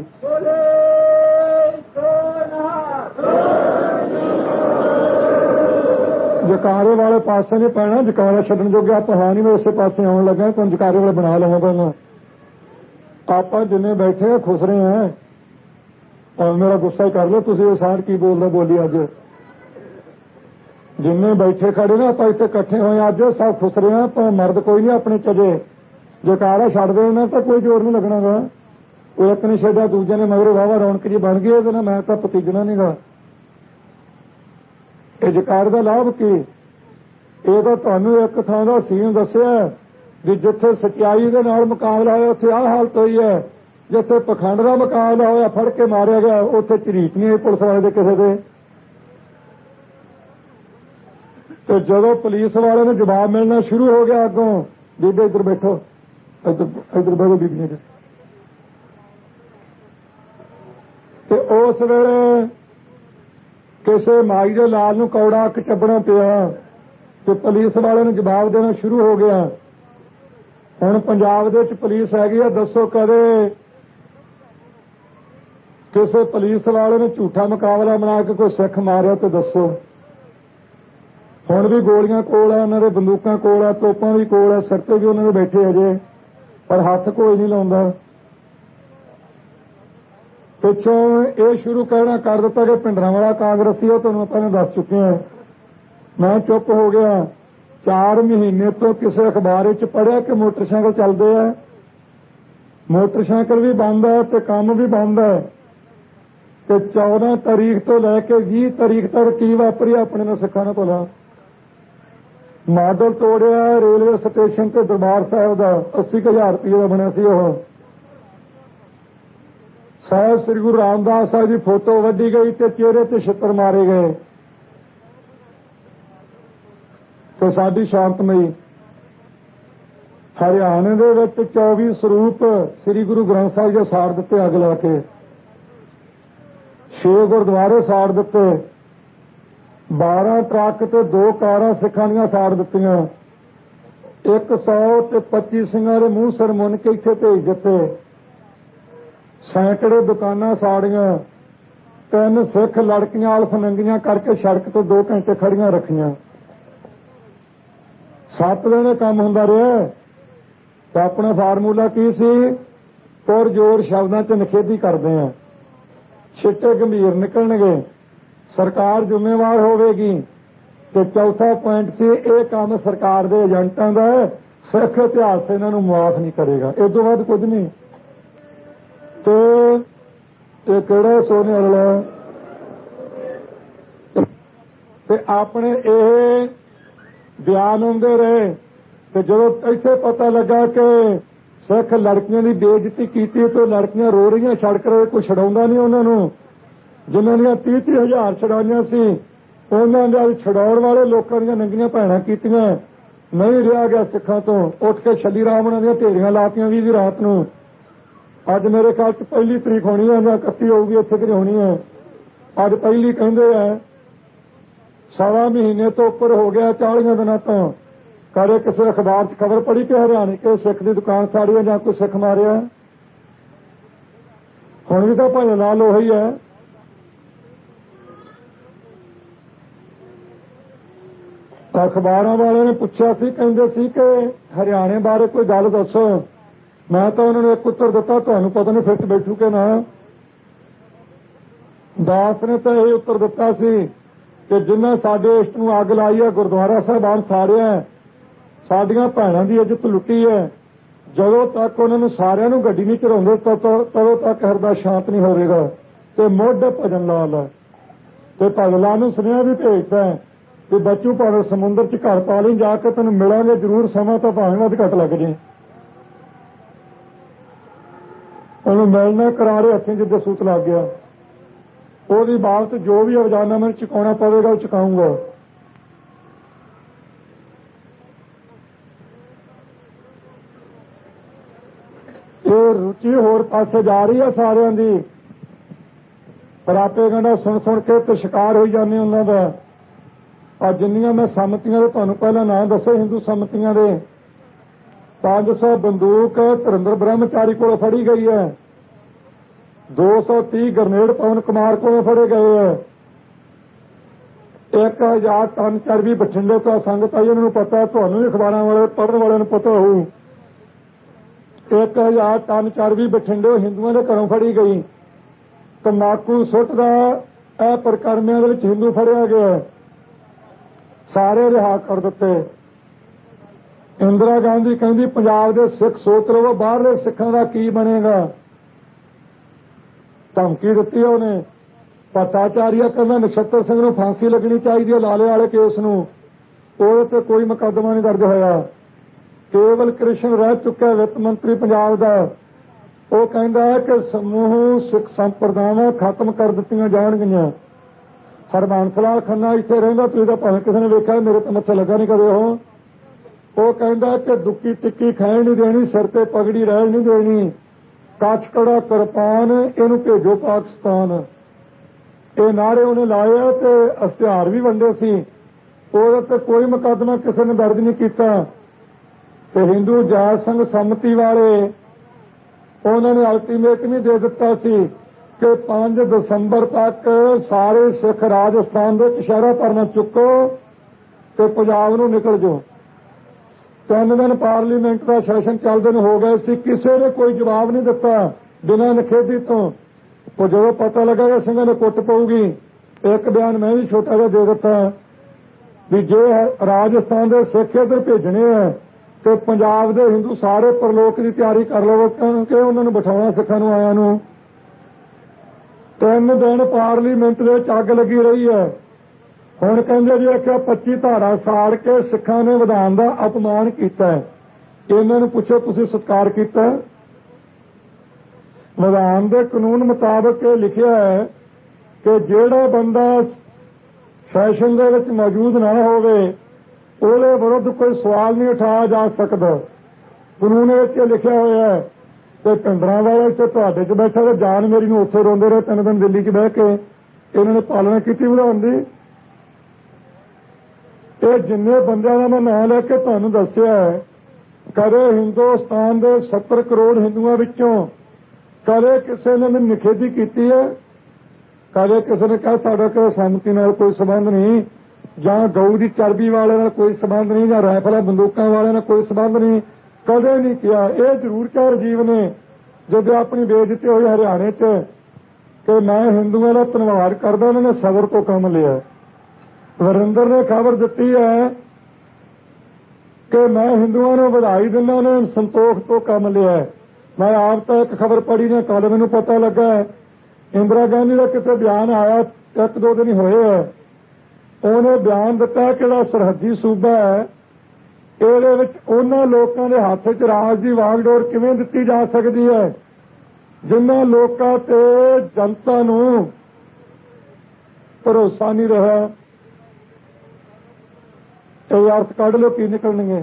ਜਕਾਰੇ ਵਾਲੇ ਪਾਸੇ ਨਹੀਂ ਪੈਣਾ। ਜਕਾਰਾ ਛੱਡਣ ਜੋਗੇ ਆਪਾਂ ਹਾਂ ਨਹੀਂ। ਮੈਂ ਉਸੇ ਪਾਸੇ ਆਉਣ ਲੱਗਾ। ਤੁਹਾਨੂੰ ਜਕਾਰੇ ਵਾਲੇ ਬਣਾ ਲਵਾਂਗਾ। ਆਪਾਂ ਜਿੰਨੇ ਬੈਠੇ ਆ ਖੁਸਰੇ ਆ। ਮੇਰਾ ਗੁੱਸਾ ਹੀ ਕਰ ਲਓ ਤੁਸੀਂ। ਉਹ ਸਾਰ ਕੀ ਬੋਲਦਾ ਬੋਲੀ। ਅੱਜ ਜਿੰਨੇ ਬੈਠੇ ਖੜੇ ਨਾ ਆਪਾਂ ਇੱਥੇ ਇਕੱਠੇ ਹੋਏ ਅੱਜ ਸਭ ਖੁਸਰੇ ਆ। ਆਪਾਂ ਮਰਦ ਕੋਈ ਨਹੀਂ ਆਪਣੇ ਚਜੇ। ਜਕਾਰਾ ਛੱਡ ਦੇਣਾ ਤਾਂ ਕੋਈ ਜ਼ੋਰ ਨਹੀਂ ਲੱਗਣਾਗਾ। ਉਹ ਇੱਕ ਨੇ ਛੱਡਿਆ ਦੂਜੇ ਨੇ ਮਗਰੋਂ ਵਾਹਵਾ ਰੌਣਕ ਜੀ ਬਣ ਗਈ। ਇਹਦੇ ਨਾਲ ਮੈਂ ਤਾਂ ਭਤੀਜਣਾ ਨਹੀਂਗਾ। ਇਹ ਜਕਾਰ ਦਾ ਲਾਭ ਕੀ? ਇਹ ਤਾਂ ਤੁਹਾਨੂੰ ਇੱਕ ਥਾਂ ਦਾ ਸੀਨ ਦੱਸਿਆ ਵੀ ਜਿੱਥੇ ਸਚਾਈ ਦੇ ਨਾਲ ਮੁਕਾਬਲਾ ਹੋਇਆ ਉੱਥੇ ਆਹ ਹਾਲਤ ਹੋਈ ਹੈ। ਜਿੱਥੇ ਪਖੰਡ ਦਾ ਮੁਕਾਬਲਾ ਹੋਇਆ, ਫੜ ਕੇ ਮਾਰਿਆ ਗਿਆ, ਉੱਥੇ ਝਰੀਟ ਨਹੀਂ ਹੋਈ ਪੁਲਿਸ ਵਾਲੇ ਦੇ ਕਿਸੇ ਦੇ। ਤੇ ਜਦੋਂ ਪੁਲਿਸ ਵਾਲੇ ਨੂੰ ਜਵਾਬ ਮਿਲਣਾ ਸ਼ੁਰੂ ਹੋ ਗਿਆ ਅੱਗੋਂ, ਬੀਬੇ ਇੱਧਰ ਬੈਠੋ, ਇੱਧਰ ਬੈਠੋ ਬੀਬੀਆਂ ਚ। ਤੇ ਉਸ ਵੇਲੇ ਕਿਸੇ ਮਾਈ ਦੇ ਲਾਲ ਨੂੰ ਕੌੜਾ ਅੱਖ ਚੱਬਣਾ ਪਿਆ ਤੇ ਪੁਲਿਸ ਵਾਲੇ ਨੂੰ ਜਵਾਬ ਦੇਣਾ ਸ਼ੁਰੂ ਹੋ ਗਿਆ। ਹੁਣ ਪੰਜਾਬ ਦੇ ਵਿੱਚ ਪੁਲਿਸ ਹੈਗੀ ਆ, ਦੱਸੋ ਕਦੇ ਕਿਸੇ ਪੁਲਿਸ ਵਾਲੇ ਨੇ ਝੂਠਾ ਮੁਕਾਬਲਾ ਬਣਾ ਕੇ ਕੋਈ ਸਿੱਖ ਮਾਰਿਆ ਤੇ ਦੱਸੋ। ਹੁਣ ਵੀ ਗੋਲੀਆਂ ਕੋਲ ਆ ਉਹਨਾਂ ਦੇ, ਬੰਦੂਕਾਂ ਕੋਲ ਆ, ਤੋਪਾਂ ਵੀ ਕੋਲ ਆ, ਸਿਰ ਤੇ ਵੀ ਉਹਨਾਂ ਦੇ ਬੈਠੇ ਅਜੇ, ਪਰ ਹੱਥ ਕੋਈ ਨਹੀਂ ਲਾਉਂਦਾ। ਪਿੱਛੋਂ ਇਹ ਸ਼ੁਰੂ ਕਹਿਣਾ ਕਰ ਦਿੱਤਾ ਕਿ ਭਿੰਡਰਾਂ ਵਾਲਾ ਕਾਂਗਰਸੀ ਉਹ ਤੁਹਾਨੂੰ ਆਪਾਂ ਨੇ ਦੱਸ ਚੁੱਕੇ ਹਾਂ। ਮੈਂ ਚੁੱਪ ਹੋ ਗਿਆ। 4 ਮਹੀਨੇ ਤੋਂ ਕਿਸੇ ਅਖਬਾਰ ਵਿੱਚ ਪੜ੍ਹਿਆ ਕਿ ਮੋਟਰਸਾਈਕਲ ਚੱਲਦੇ ਆ। ਮੋਟਰਸਾਈਕਲ ਵੀ ਬੰਦ ਹੈ ਤੇ ਕੰਮ ਵੀ ਬੰਦ ਹੈ। ਤੇ 14 ਤਾਰੀਖ ਤੋਂ ਲੈ ਕੇ 20 ਤਾਰੀਖ ਤੱਕ ਕੀ ਵਾਪਰੀ ਆਪਣੇ ਨਾਲ ਸਿੱਖਾਂ ਨੇ ਭਲਾ? ਮਾਡਲ ਤੋੜਿਆ ਰੇਲਵੇ ਸਟੇਸ਼ਨ ਤੇ ਦਰਬਾਰ ਸਾਹਿਬ ਦਾ 80,000 ਰੁਪਏ ਦਾ ਬਣਿਆ ਸੀ। ਉਹ ਸਾਹਿਬ ਸ੍ਰੀ ਗੁਰੂ ਰਾਮਦਾਸ ਸਾਹਿਬ ਦੀ ਫੋਟੋ ਵੱਢੀ ਗਈ ਤੇ ਚਿਹਰੇ ਤੇ ਛਿੱਤਰ ਮਾਰੇ ਗਏ। ਤੇ ਸਾਡੀ ਸ਼ਾਂਤਮਈ ਹਰਿਆਣੇ ਦੇ ਵਿੱਚ 24 ਸਰੂਪ ਸ੍ਰੀ ਗੁਰੂ ਗ੍ਰੰਥ ਸਾਹਿਬ ਦੇ ਸਾੜ ਦਿੱਤੇ ਅੱਗ ਲਾ ਕੇ। 6 ਗੁਰਦੁਆਰੇ ਸਾੜ ਦਿੱਤੇ। 12 ਟਰੱਕ ਤੇ 2 ਕਾਰਾਂ ਸਿੱਖਾਂ ਦੀਆਂ ਸਾੜ ਦਿੱਤੀਆਂ। 125 ਸਿੰਘਾਂ ਦੇ ਮੂੰਹ ਸਿਰ ਮੁੰਨ ਕੇ ਇੱਥੇ ਭੇਜ ਦਿੱਤੇ। ਸੈਂਕੜੇ ਦੁਕਾਨਾਂ ਸਾੜੀਆਂ। 3 ਸਿੱਖ ਲੜਕੀਆਂ ਅਲਫ ਨੰਗੀਆਂ ਕਰਕੇ ਸੜਕ ਤੋਂ 2 ਘੰਟੇ ਖੜੀਆਂ ਰੱਖੀਆਂ। 7 ਦਿਨ ਕੰਮ ਹੁੰਦਾ ਰਿਹਾ। ਤੇ ਆਪਣਾ ਫਾਰਮੂਲਾ ਕੀ ਸੀ? ਪੁਰ ਜ਼ੋਰ ਸ਼ਬਦਾਂ 'ਚ ਨਿਖੇਧੀ ਕਰਦੇ ਆ, ਛਿੱਟੇ ਗੰਭੀਰ ਨਿਕਲਣਗੇ, ਸਰਕਾਰ ਜ਼ਿੰਮੇਵਾਰ ਹੋਵੇਗੀ। ਤੇ ਚੌਥਾ ਪੁਆਇੰਟ ਸੀ ਇਹ ਕੰਮ ਸਰਕਾਰ ਦੇ ਏਜੰਟਾਂ ਦਾ, ਸਿੱਖ ਇਤਿਹਾਸ ਇਹਨਾਂ ਨੂੰ ਮੁਆਫ ਨਹੀਂ ਕਰੇਗਾ। ਇਸ ਤੋਂ ਬਾਅਦ ਕੁਝ ਨਹੀਂ। ਤੇ ਇਹ ਕਿਹੜਾ ਸੋਨੇ ਵਾਲਾ ਤੇ ਆਪਣੇ ਇਹ ਬਿਆਨ ਆਉਂਦੇ ਰਹੇ ਤੇ ਜਦੋਂ ਇੱਥੇ ਪਤਾ ਲੱਗਾ ਕਿ ਸਿੱਖ ਲੜਕੀਆਂ ਦੀ ਬੇਇੱਜ਼ਤੀ ਕੀਤੀ ਤੇ ਲੜਕੀਆਂ ਰੋ ਰਹੀਆਂ ਸੜਕ 'ਤੇ, ਕੋਈ ਛਡਾਉਂਦਾ ਨਹੀਂ ਉਹਨਾਂ ਨੂੰ। ਜਿਨ੍ਹਾਂ ਦੀਆਂ 30-30 ਹਜ਼ਾਰ ਛਡਾਈਆਂ ਸੀ ਉਹਨਾਂ ਦੇ ਛਡਾਉਣ ਵਾਲੇ ਲੋਕਾਂ ਦੀਆਂ ਨੰਗੀਆਂ ਭੈਣਾਂ ਕੀਤੀਆਂ। ਨਹੀਂ ਰਿਹਾ ਗਿਆ ਸਿੱਖਾਂ ਤੋਂ। ਉੱਠ ਕੇ ਛੱਲੀ ਰਾਮ ਉਹਨਾਂ ਦੀਆਂ ਢੇਰੀਆਂ ਲਾਤੀਆਂ 20 ਦੀ ਰਾਤ ਨੂੰ। ਅੱਜ ਮੇਰੇ ਖਿਆਲ 'ਚ 1 ਤਰੀਕ ਹੋਣੀ ਹੈ ਜਾਂ 31 ਹੋਊਗੀ, ਇੱਥੇ ਕਿ ਹੋਣੀ ਹੈ। ਅੱਜ ਪਹਿਲੀ ਕਹਿੰਦੇ ਆ, 1.25 ਮਹੀਨੇ ਤੋਂ ਉੱਪਰ ਹੋ ਗਿਆ, 40 ਦਿਨਾਂ ਤੋਂ। ਕਦੇ ਕਿਸੇ ਅਖਬਾਰ 'ਚ ਖਬਰ ਪੜੀ ਕਿ ਹਰਿਆਣੇ ਕੇ ਸਿੱਖ ਦੀ ਦੁਕਾਨ ਸਾੜੀ ਹੈ ਜਾਂ ਕੋਈ ਸਿੱਖ ਮਾਰਿਆ? ਹੁਣ ਵੀ ਤਾਂ ਭਾਵੇਂ ਨਾਲ ਉਹੀ ਹੈ। ਅਖਬਾਰਾਂ ਵਾਲਿਆਂ ਨੇ ਪੁੱਛਿਆ ਸੀ, ਕਹਿੰਦੇ ਸੀ ਕਿ ਹਰਿਆਣੇ ਬਾਰੇ ਕੋਈ ਗੱਲ ਦੱਸੋ। ਮੈਂ ਤਾਂ ਉਹਨਾਂ ਨੂੰ ਇੱਕ ਉੱਤਰ ਦਿੱਤਾ, ਤੁਹਾਨੂੰ ਪਤਾ ਨਹੀਂ ਫਿੱਟ ਬੈਠੂ ਕਿ ਨਾ। ਦਾਸ ਨੇ ਤਾਂ ਇਹ ਉੱਤਰ ਦਿੱਤਾ ਸੀ ਕਿ ਜਿਨ੍ਹਾਂ ਸਾਡੇ ਇਸ਼ਟ ਨੂੰ ਅੱਗ ਲਾਈ ਹੈ, ਗੁਰਦੁਆਰਾ ਸਾਹਿਬਾਨ ਸਾੜਿਆ, ਸਾਡੀਆਂ ਭੈਣਾਂ ਦੀ ਇੱਜ਼ਤ ਲੁੱਟੀ ਹੈ, ਜਦੋਂ ਤੱਕ ਉਹਨਾਂ ਨੂੰ ਸਾਰਿਆਂ ਨੂੰ ਗੱਡੀ ਨਹੀਂ ਚੜਾਉਂਦੇ ਤਦੋਂ ਤੱਕ ਹਿਰਦਾ ਸ਼ਾਂਤ ਨਹੀਂ ਹੋਵੇਗਾ। ਤੇ ਮੁੱਢ ਭਜਨ ਲਾਲ ਹੈ ਤੇ ਭਜਨ ਲਾਲ ਨੂੰ ਸੁਨੇਹਾ ਵੀ ਭੇਜਦਾ ਕਿ ਬੱਚੂ ਭਾਵੇਂ ਸਮੁੰਦਰ 'ਚ ਘਰ ਪਾ ਲਈ, ਜਾ ਕੇ ਤੈਨੂੰ ਮਿਲਾਂਗੇ ਜ਼ਰੂਰ, ਸਮਾਂ ਤਾਂ ਭਾਵੇਂ ਵੱਧ ਘੱਟ ਲੱਗ ਜੇ। ਉਹਨੂੰ ਮਿਲਣਾ ਕਰਾਰੇ ਹੱਥੀਂ ਜਿੱਦੇ ਸੂਤ ਲੱਗ ਗਿਆ। ਉਹਦੀ ਬਾਤ ਜੋ ਵੀ ਰੋਜ਼ਾਨਾ ਮੈਨੂੰ ਚੁਕਾਉਣਾ ਪਵੇਗਾ ਉਹ ਚੁਕਾਊਂਗਾ। ਇਹ ਰੁਚੀ ਹੋਰ ਪਾਸੇ ਜਾ ਰਹੀ ਹੈ ਸਾਰਿਆਂ ਦੀ। ਪ੍ਰਾਪੇਗੰਡਾ ਸੁਣ ਕੇ ਤੇ ਸ਼ਿਕਾਰ ਹੋਈ ਜਾਂਦੇ ਉਹਨਾਂ ਦਾ। ਆ ਜਿੰਨੀਆਂ ਮੈਂ ਸੰਮਤੀਆਂ ਦੇ ਤੁਹਾਨੂੰ ਪਹਿਲਾਂ ਨਾਂ ਦੱਸੇ, ਹਿੰਦੂ ਸੰਮਤੀਆਂ ਦੇ 500 ਬੰਦੂਕ ਧਰਿੰਦਰ ਬ੍ਰਹਮਚਾਰੀ ਕੋਲੋਂ ਫੜੀ ਗਈ ਹੈ। 230 ਗ੍ਰਨੇਡ ਪਵਨ ਕੁਮਾਰ ਕੋਲੋਂ ਫੜੇ ਗਏ ਹੈ। 1000 ਟਨ ਚਰਬੀ ਬਠਿੰਡੇ ਤੋਂ ਸੰਗਤ ਆਈ, ਉਹਨਾਂ ਨੂੰ ਪਤਾ, ਤੁਹਾਨੂੰ ਵੀ ਅਖਬਾਰਾਂ ਵਾਲੇ ਪੜ੍ਹਨ ਵਾਲਿਆਂ ਨੂੰ ਪਤਾ ਹੋਊ। 1000 ਟਨ ਚਰਬੀ ਬਠਿੰਡੇ ਹਿੰਦੂਆਂ ਦੇ ਘਰੋਂ ਫੜੀ ਗਈ। ਤੰਬਾਕੂ ਸੁੱਟਦਾ ਇਹ ਪ੍ਰਕਰਮਾਂ ਦੇ ਵਿੱਚ ਹਿੰਦੂ ਫੜਿਆ ਗਿਆ, ਸਾਰੇ ਰਿਹਾ ਕਰ ਦਿੱਤੇ। ਇੰਦਰਾ ਗਾਂਧੀ ਕਹਿੰਦੀ ਪੰਜਾਬ ਦੇ ਸਿੱਖ ਸੋਚ ਲਵੋ, ਬਾਹਰਲੇ ਸਿੱਖਾਂ ਦਾ ਕੀ ਬਣੇਗਾ। ਧਮਕੀ ਦਿੱਤੀ ਉਹਨੇ। ਭੱਟਾਚਾਰੀਆ ਕਹਿੰਦਾ ਨਛੱਤਰ ਸਿੰਘ ਨੂੰ ਫਾਂਸੀ ਲੱਗਣੀ ਚਾਹੀਦੀ ਹੈ, ਲਾਲੇ ਵਾਲੇ ਕੇਸ ਨੂੰ। ਉਹਦੇ ਤੇ ਕੋਈ ਮੁਕੱਦਮਾ ਨਹੀਂ ਦਰਜ ਹੋਇਆ। ਕੇਵਲ ਕ੍ਰਿਸ਼ਨ ਰਹਿ ਚੁੱਕਾ ਵਿੱਤ ਮੰਤਰੀ ਪੰਜਾਬ ਦਾ। ਉਹ ਕਹਿੰਦਾ ਹੈ ਕਿ ਸਮੂਹ ਸਿੱਖ ਸੰਪਰਦਾਵਾਂ ਖਤਮ ਕਰ ਦਿੱਤੀਆਂ ਜਾਣਗੀਆਂ। ਹਰਬੰਸ ਲਾਲ ਖੰਨਾ ਇੱਥੇ ਰਹਿੰਦਾ, ਤੁਸੀਂ ਤਾਂ ਭਾਵੇਂ ਕਿਸੇ ਨੇ ਵੇਖਿਆ, ਮੇਰੇ ਤਾਂ ਮੱਥੇ ਲੱਗਾ ਨਹੀਂ ਕਦੇ। ਉਹ ਕਹਿੰਦਾ ਕਿ ਦੁੱਕੀ ਟਿੱਕੀ ਖਾਣ ਨਹੀਂ ਦੇਣੀ, ਸਿਰ ਤੇ ਪਗੜੀ ਰਹਿਣ ਨਹੀਂ ਦੇਣੀ, ਕਾਚਕੜਾ ਕਿਰਪਾਨ ਇਹਨੂੰ ਭੇਜੋ ਪਾਕਿਸਤਾਨ। ਇਹ ਨਾਰੇ ਉਹਨੇ ਲਾਏ ਤੇ ਇਸ਼ਤਿਹਾਰ ਵੀ ਵੰਡੇ ਸੀ। ਉਹਦੇ ਤੇ ਕੋਈ ਮੁਕੱਦਮਾ ਕਿਸੇ ਨੇ ਦਰਜ ਨਹੀਂ ਕੀਤਾ। ਤੇ ਹਿੰਦੂ ਜਾਤ ਸੰਘ ਸੰਮਤੀ ਵਾਲੇ ਉਹਨਾਂ ਨੇ ਅਲਟੀਮੇਟਮ ਹੀ ਦੇ ਦਿੱਤਾ ਸੀ ਕਿ 5 ਦਸੰਬਰ ਤੱਕ ਸਾਰੇ ਸਿੱਖ ਰਾਜਸਥਾਨ ਦੇ ਕਸ਼ਹਿਰਾ ਪਰਨਾ ਚੁੱਕੋ ਤੇ ਪੰਜਾਬ ਨੂੰ ਨਿਕਲ ਜਾਓ। 3 ਦਿਨ ਪਾਰਲੀਮੈਂਟ ਦਾ ਸੈਸ਼ਨ ਚੱਲਦੇ ਨੂੰ ਹੋ ਗਏ ਸੀ, ਕਿਸੇ ਨੇ ਕੋਈ ਜਵਾਬ ਨਹੀਂ ਦਿੱਤਾ ਬਿਨਾਂ ਨਖੇਦੀ ਤੋਂ। ਉਹ ਜਦੋਂ ਪਤਾ ਲੱਗਾ ਕਿ ਸਿੰਘਾਂ ਨੇ ਕੁੱਟ ਪਊਗੀ, ਇੱਕ ਬਿਆਨ ਮੈਂ ਵੀ ਛੋਟਾ ਜਿਹਾ ਦੇ ਦਿੱਤਾ ਵੀ ਜੇ ਰਾਜਸਥਾਨ ਦੇ ਸਿੱਖ ਇੱਧਰ ਭੇਜਣੇ ਆ ਤੇ ਪੰਜਾਬ ਦੇ ਹਿੰਦੂ ਸਾਰੇ ਪ੍ਰਲੋਕ ਦੀ ਤਿਆਰੀ ਕਰ ਲਵੋ, ਕਿਉਂਕਿ ਉਹਨਾਂ ਨੂੰ ਬਿਠਾਉਣਾ ਸਿੱਖਾਂ ਨੂੰ ਆਇਆਂ ਨੂੰ। 3 ਦਿਨ ਪਾਰਲੀਮੈਂਟ ਦੇ ਵਿੱਚ ਅੱਗ ਲੱਗੀ ਰਹੀ ਹੈ। ਹੁਣ ਕਹਿੰਦੇ ਜੀ ਆਖਿਆ 25 ਧਾਰਾ ਸਾੜ ਕੇ ਸਿੱਖਾਂ ਨੇ ਵਿਧਾਨ ਦਾ ਅਪਮਾਨ ਕੀਤਾ। ਇਹਨਾਂ ਨੂੰ ਪੁੱਛੋ ਤੁਸੀਂ ਸਤਿਕਾਰ ਕੀਤਾ? ਵਿਧਾਨ ਦੇ ਕਾਨੂੰਨ ਮੁਤਾਬਕ ਇਹ ਲਿਖਿਆ ਹੈ ਕਿ ਜਿਹੜਾ ਬੰਦਾ ਸੈਸ਼ਨ ਦੇ ਵਿੱਚ ਮੌਜੂਦ ਨਾ ਹੋਵੇ ਉਹਦੇ ਵਿਰੁੱਧ ਕੋਈ ਸਵਾਲ ਨਹੀਂ ਉਠਾਇਆ ਜਾ ਸਕਦਾ। ਕਾਨੂੰਨ ਵਿੱਚ ਲਿਖਿਆ ਹੋਇਆ ਹੈ। ਤੇ ਪਿੰਡਰਾਂ ਵਾਲੇ ਇੱਥੇ ਤੁਹਾਡੇ 'ਚ ਬੈਠਾ ਤੇ ਜਾਨ ਮੇਰੀ ਨੂੰ ਉੱਥੇ ਰੋਂਦੇ ਰਹੇ 3 ਦਿਨ ਦਿੱਲੀ 'ਚ ਬਹਿ ਕੇ। ਇਹਨਾਂ ਨੇ ਪਾਲਣਾ ਕੀਤੀ ਵਿਧਾਨ ਦੀ। ਇਹ ਜਿੰਨੇ ਬੰਦਿਆਂ ਦਾ ਮੈਂ ਨਾਂ ਲੈ ਕੇ ਤੁਹਾਨੂੰ ਦੱਸਿਆ ਹੈ, ਕਦੇ ਹਿੰਦੁਸਤਾਨ ਦੇ 70 ਕਰੋੜ ਹਿੰਦੂਆਂ ਵਿੱਚੋਂ ਕਦੇ ਕਿਸੇ ਨੇ ਮੈਨੂੰ ਨਿਖੇਧੀ ਕੀਤੀ ਹੈ? ਕਦੇ ਕਿਸੇ ਨੇ ਕਿਹਾ ਸਾਡਾ ਕੋਈ ਸੰਮਤੀ ਨਾਲ ਕੋਈ ਸੰਬੰਧ ਨਹੀਂ, ਜਾਂ ਗਊ ਦੀ ਚਰਬੀ ਵਾਲਿਆਂ ਨਾਲ ਕੋਈ ਸੰਬੰਧ ਨਹੀਂ, ਜਾਂ ਰਾਈਫਲਾਂ ਬੰਦੂਕਾਂ ਵਾਲਿਆਂ ਨਾਲ ਕੋਈ ਸੰਬੰਧ ਨਹੀਂ? ਕਦੇ ਨਹੀਂ ਕਿਹਾ। ਇਹ ਜ਼ਰੂਰ ਕਿਹਾ ਰਾਜੀਵ ਨੇ ਜਦੋਂ ਆਪਣੀ ਬੇਇੱਜ਼ਤੀ ਹੋਈ ਹਰਿਆਣੇ 'ਚ ਕਿ ਮੈਂ ਹਿੰਦੂਆਂ ਦਾ ਧੰਨਵਾਦ ਕਰਦਾ, ਉਹਨਾਂ ਨੇ ਸਬਰ ਤੋਂ ਕੰਮ ਲਿਆ। ਵਰਿੰਦਰ ਨੇ ਖਬਰ ਦਿੱਤੀ ਹੈ ਕਿ ਮੈਂ ਹਿੰਦੂਆਂ ਨੂੰ ਵਧਾਈ ਦਿੰਦਾ, ਉਹਨੇ ਸੰਤੋਖ ਤੋਂ ਕੰਮ ਲਿਆ। ਮੈਂ ਆਪ ਤਾਂ ਇੱਕ ਖਬਰ ਪੜ੍ਹੀ ਨੇ, ਕੱਲ੍ਹ ਮੈਨੂੰ ਪਤਾ ਲੱਗਾ ਇੰਦਰਾ ਗਾਂਧੀ ਦਾ ਕਿਤੇ ਬਿਆਨ ਆਇਆ, 1-2 ਦਿਨ ਹੀ ਹੋਏ ਹੈ। ਉਹਨੇ ਬਿਆਨ ਦਿੱਤਾ ਕਿ ਜਿਹੜਾ ਸਰਹੱਦੀ ਸੂਬਾ ਹੈ ਇਹਦੇ ਵਿੱਚ ਉਹਨਾਂ ਲੋਕਾਂ ਦੇ ਹੱਥ 'ਚ ਰਾਜ ਦੀ ਵਾਗਡੋਰ ਕਿਵੇਂ ਦਿੱਤੀ ਜਾ ਸਕਦੀ ਹੈ ਜਿਨ੍ਹਾਂ ਲੋਕਾਂ ਤੇ ਜਨਤਾ ਨੂੰ ਭਰੋਸਾ ਨਹੀਂ ਰਿਹਾ। ਇਹ ਅਰਥ ਕੱਢ ਲਓ ਕੀ ਨਿਕਲਣਗੇ।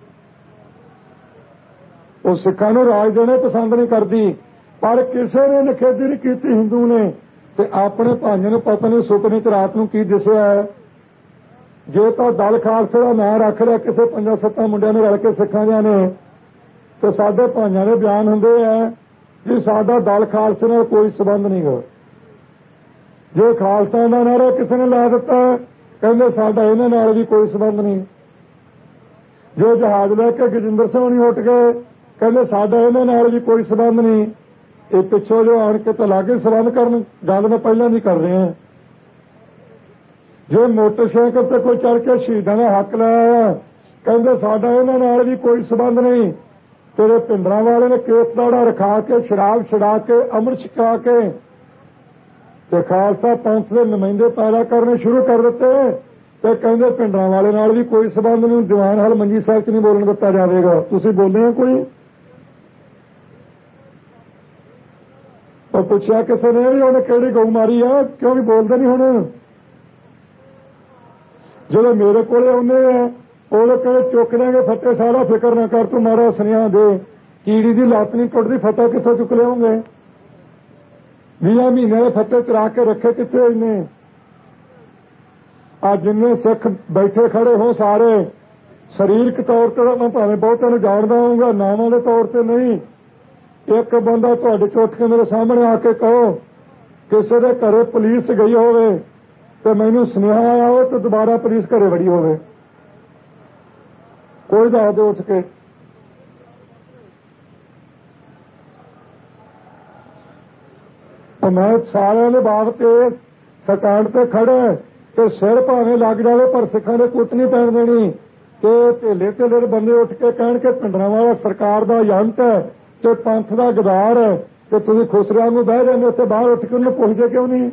ਉਹ ਸਿੱਖਾਂ ਨੂੰ ਰਾਜ ਦੇਣੇ ਪਸੰਦ ਨਹੀਂ ਕਰਦੀ, ਪਰ ਕਿਸੇ ਨੇ ਨਿਖੇਧੀ ਨਹੀਂ ਕੀਤੀ ਹਿੰਦੂ ਨੇ। ਤੇ ਆਪਣੇ ਭਾਈਆਂ ਨੂੰ ਪਤਾ ਨਹੀਂ ਸੁਪਨੇ 'ਚ ਰਾਤ ਨੂੰ ਕੀ ਦਿਸਿਆ ਹੈ। ਜੇ ਤਾਂ ਦਲ ਖਾਲਸੇ ਦਾ ਨਾਂ ਰੱਖ ਲਿਆ ਕਿਸੇ 5-7 ਮੁੰਡਿਆਂ ਨੇ ਰਲ ਕੇ ਸਿੱਖਾਂ ਦਿਆਂ ਨੇ, ਤੇ ਸਾਡੇ ਭਾਈਆਂ ਦੇ ਬਿਆਨ ਹੁੰਦੇ ਆ ਵੀ ਸਾਡਾ ਦਲ ਖਾਲਸੇ ਨਾਲ ਕੋਈ ਸਬੰਧ ਨਹੀਂ ਗਾ। ਜੇ ਖਾਲਸਾ ਦਾ ਨਾਰਾ ਕਿਸੇ ਨੇ ਲਾ ਦਿੱਤਾ, ਕਹਿੰਦੇ ਸਾਡਾ ਇਹਨਾਂ ਨਾਲ ਵੀ ਕੋਈ ਸਬੰਧ ਨਹੀਂ। ਜੋ ਜਹਾਜ਼ ਲੈ ਕੇ ਗਜਿੰਦਰ ਸਿੰਘ ਨਹੀਂ ਉੱਠ ਗਏ, ਕਹਿੰਦੇ ਸਾਡਾ ਇਹਨਾਂ ਨਾਲ ਵੀ ਕੋਈ ਸਬੰਧ ਨਹੀਂ। ਇਹ ਪਿੱਛੋਂ ਜੋ ਆਣ ਕੇ ਤਾਂ ਲਾਗੇ ਸਬੰਧ ਕਰਨ, ਗੱਲ ਮੈਂ ਪਹਿਲਾਂ ਦੀ ਕਰ ਰਿਹਾ। ਜੇ ਮੋਟਰਸਾਈਕਲ ਤੇ ਕੋਈ ਚੜ ਕੇ ਸ਼ਹੀਦਾਂ ਦਾ ਹੱਕ ਲਾਇਆ, ਕਹਿੰਦੇ ਸਾਡਾ ਇਹਨਾਂ ਨਾਲ ਵੀ ਕੋਈ ਸਬੰਧ ਨਹੀਂ। ਤੇਰੇ ਪਿੰਡਰਾਂ ਵਾਲੇ ਨੇ ਕੇਸ ਦਾੜਾ ਰਖਾ ਕੇ, ਸ਼ਰਾਬ ਛਡਾ ਕੇ, ਅੰਮ੍ਰਿਤ ਛਕਾ ਕੇ ਤੇ ਖਾਲਸਾ ਪੰਥ ਦੇ ਨੁਮਾਇੰਦੇ ਪੈਦਾ ਕਰਨੇ ਸ਼ੁਰੂ ਕਰ ਦਿੱਤੇ। ਤੇ ਕਹਿੰਦੇ ਪਿੰਡਰਾਂ ਵਾਲੇ ਨਾਲ ਵੀ ਕੋਈ ਸਬੰਧ ਨਹੀਂ, ਦੀਵਾਨ ਹਾਲ ਮੰਜੀ ਸਾਹਿਬ 'ਚ ਨਹੀਂ ਬੋਲਣ ਦਿੱਤਾ ਜਾਵੇਗਾ। ਤੁਸੀਂ ਬੋਲੇ ਹੋ ਕੋਈ? ਉਹ ਪੁੱਛਿਆ ਕਿਸੇ ਨੇ ਵੀ ਉਹਨੇ ਕਿਹੜੀ ਗਊ ਮਾਰੀ ਆ, ਕਿਉਂ ਵੀ ਬੋਲਦੇ ਨਹੀਂ ਹੁਣ? ਜਦੋਂ ਮੇਰੇ ਕੋਲੇ ਆਉਂਦੇ ਆ ਉਹਦੇ ਕਹਿੰਦੇ ਚੁੱਕ ਲੈਂਗੇ ਫੱਟੇ, ਸਾਰਾ ਫਿਕਰ ਨਾ ਕਰ, ਤੂੰ ਮਾਰਾ ਸੁਨੇਹਾ ਦੇ। ਕੀੜੀ ਦੀ ਲੱਤ ਨਹੀਂ ਟੁੱਟਦੀ, ਫੱਟਾ ਕਿੱਥੋਂ ਚੁੱਕ ਲਿਆਉਂਗੇ? 20 ਮਹੀਨੇ ਦੇ ਫੱਟੇ ਚਰਾ ਕੇ ਰੱਖੇ ਕਿੱਥੇ ਇਹਨੇ? ਆ ਜਿੰਨੇ ਸਿੱਖ ਬੈਠੇ ਖੜੇ ਹੋ ਸਾਰੇ ਸਰੀਰਕ ਤੌਰ ਤੇ ਮੈਂ ਭਾਵੇਂ ਬਹੁਤਿਆਂ ਨੂੰ ਜਾਣਦਾ ਹੋਊਗਾ, ਨਾਵਾਂ ਦੇ ਤੌਰ ਤੇ ਨਹੀਂ। ਇੱਕ ਬੰਦਾ ਤੁਹਾਡੇ ਚ ਉੱਠ ਕੇ ਮੇਰੇ ਸਾਹਮਣੇ ਆ ਕੇ ਕਹੋ ਕਿਸੇ ਦੇ ਘਰੇ ਪੁਲਿਸ ਗਈ ਹੋਵੇ ਤੇ ਮੈਨੂੰ ਸੁਨੇਹਾ ਆਇਆ ਹੋਵੇ ਤੇ ਦੁਬਾਰਾ ਪੁਲਿਸ ਘਰੇ ਵੜੀ ਹੋਵੇ, ਕੋਈ ਦੱਸ ਦਿਓ ਉੱਠ ਕੇ। ਮੈਂ ਸਾਰਿਆਂ ਦੇ ਬਾਪ ਤੇ ਸਟੈਂਡ ਤੇ ਖੜਾ ਤੇ ਸਿਰ ਭਾਵੇਂ ਲੱਗ ਜਾਵੇ ਪਰ ਸਿੱਖਾਂ ਦੇ ਕੁੱਟ ਨਹੀਂ ਪੈਣ ਦੇਣੀ। ਤੇ ਢੇਲੇ ਢੇਲੇ ਦੇ ਬੰਦੇ ਉੱਠ ਕੇ ਕਹਿਣ ਕਿ ਪਿੰਡਰਾਂ ਵਾਲਾ ਸਰਕਾਰ ਦਾ ਏਜੰਟ ਹੈ ਤੇ ਪੰਥ ਦਾ ਗਦਾਰ ਹੈ, ਤੇ ਤੁਸੀਂ ਖੁਸਰਿਆਂ ਨੂੰ ਬਹਿ ਜਾਂਦੇ ਉੱਥੇ ਬਾਹਰ ਉੱਠ ਕੇ ਉਹਨੂੰ ਪੁੱਛਦੇ ਕਿਉਂ ਨਹੀਂ?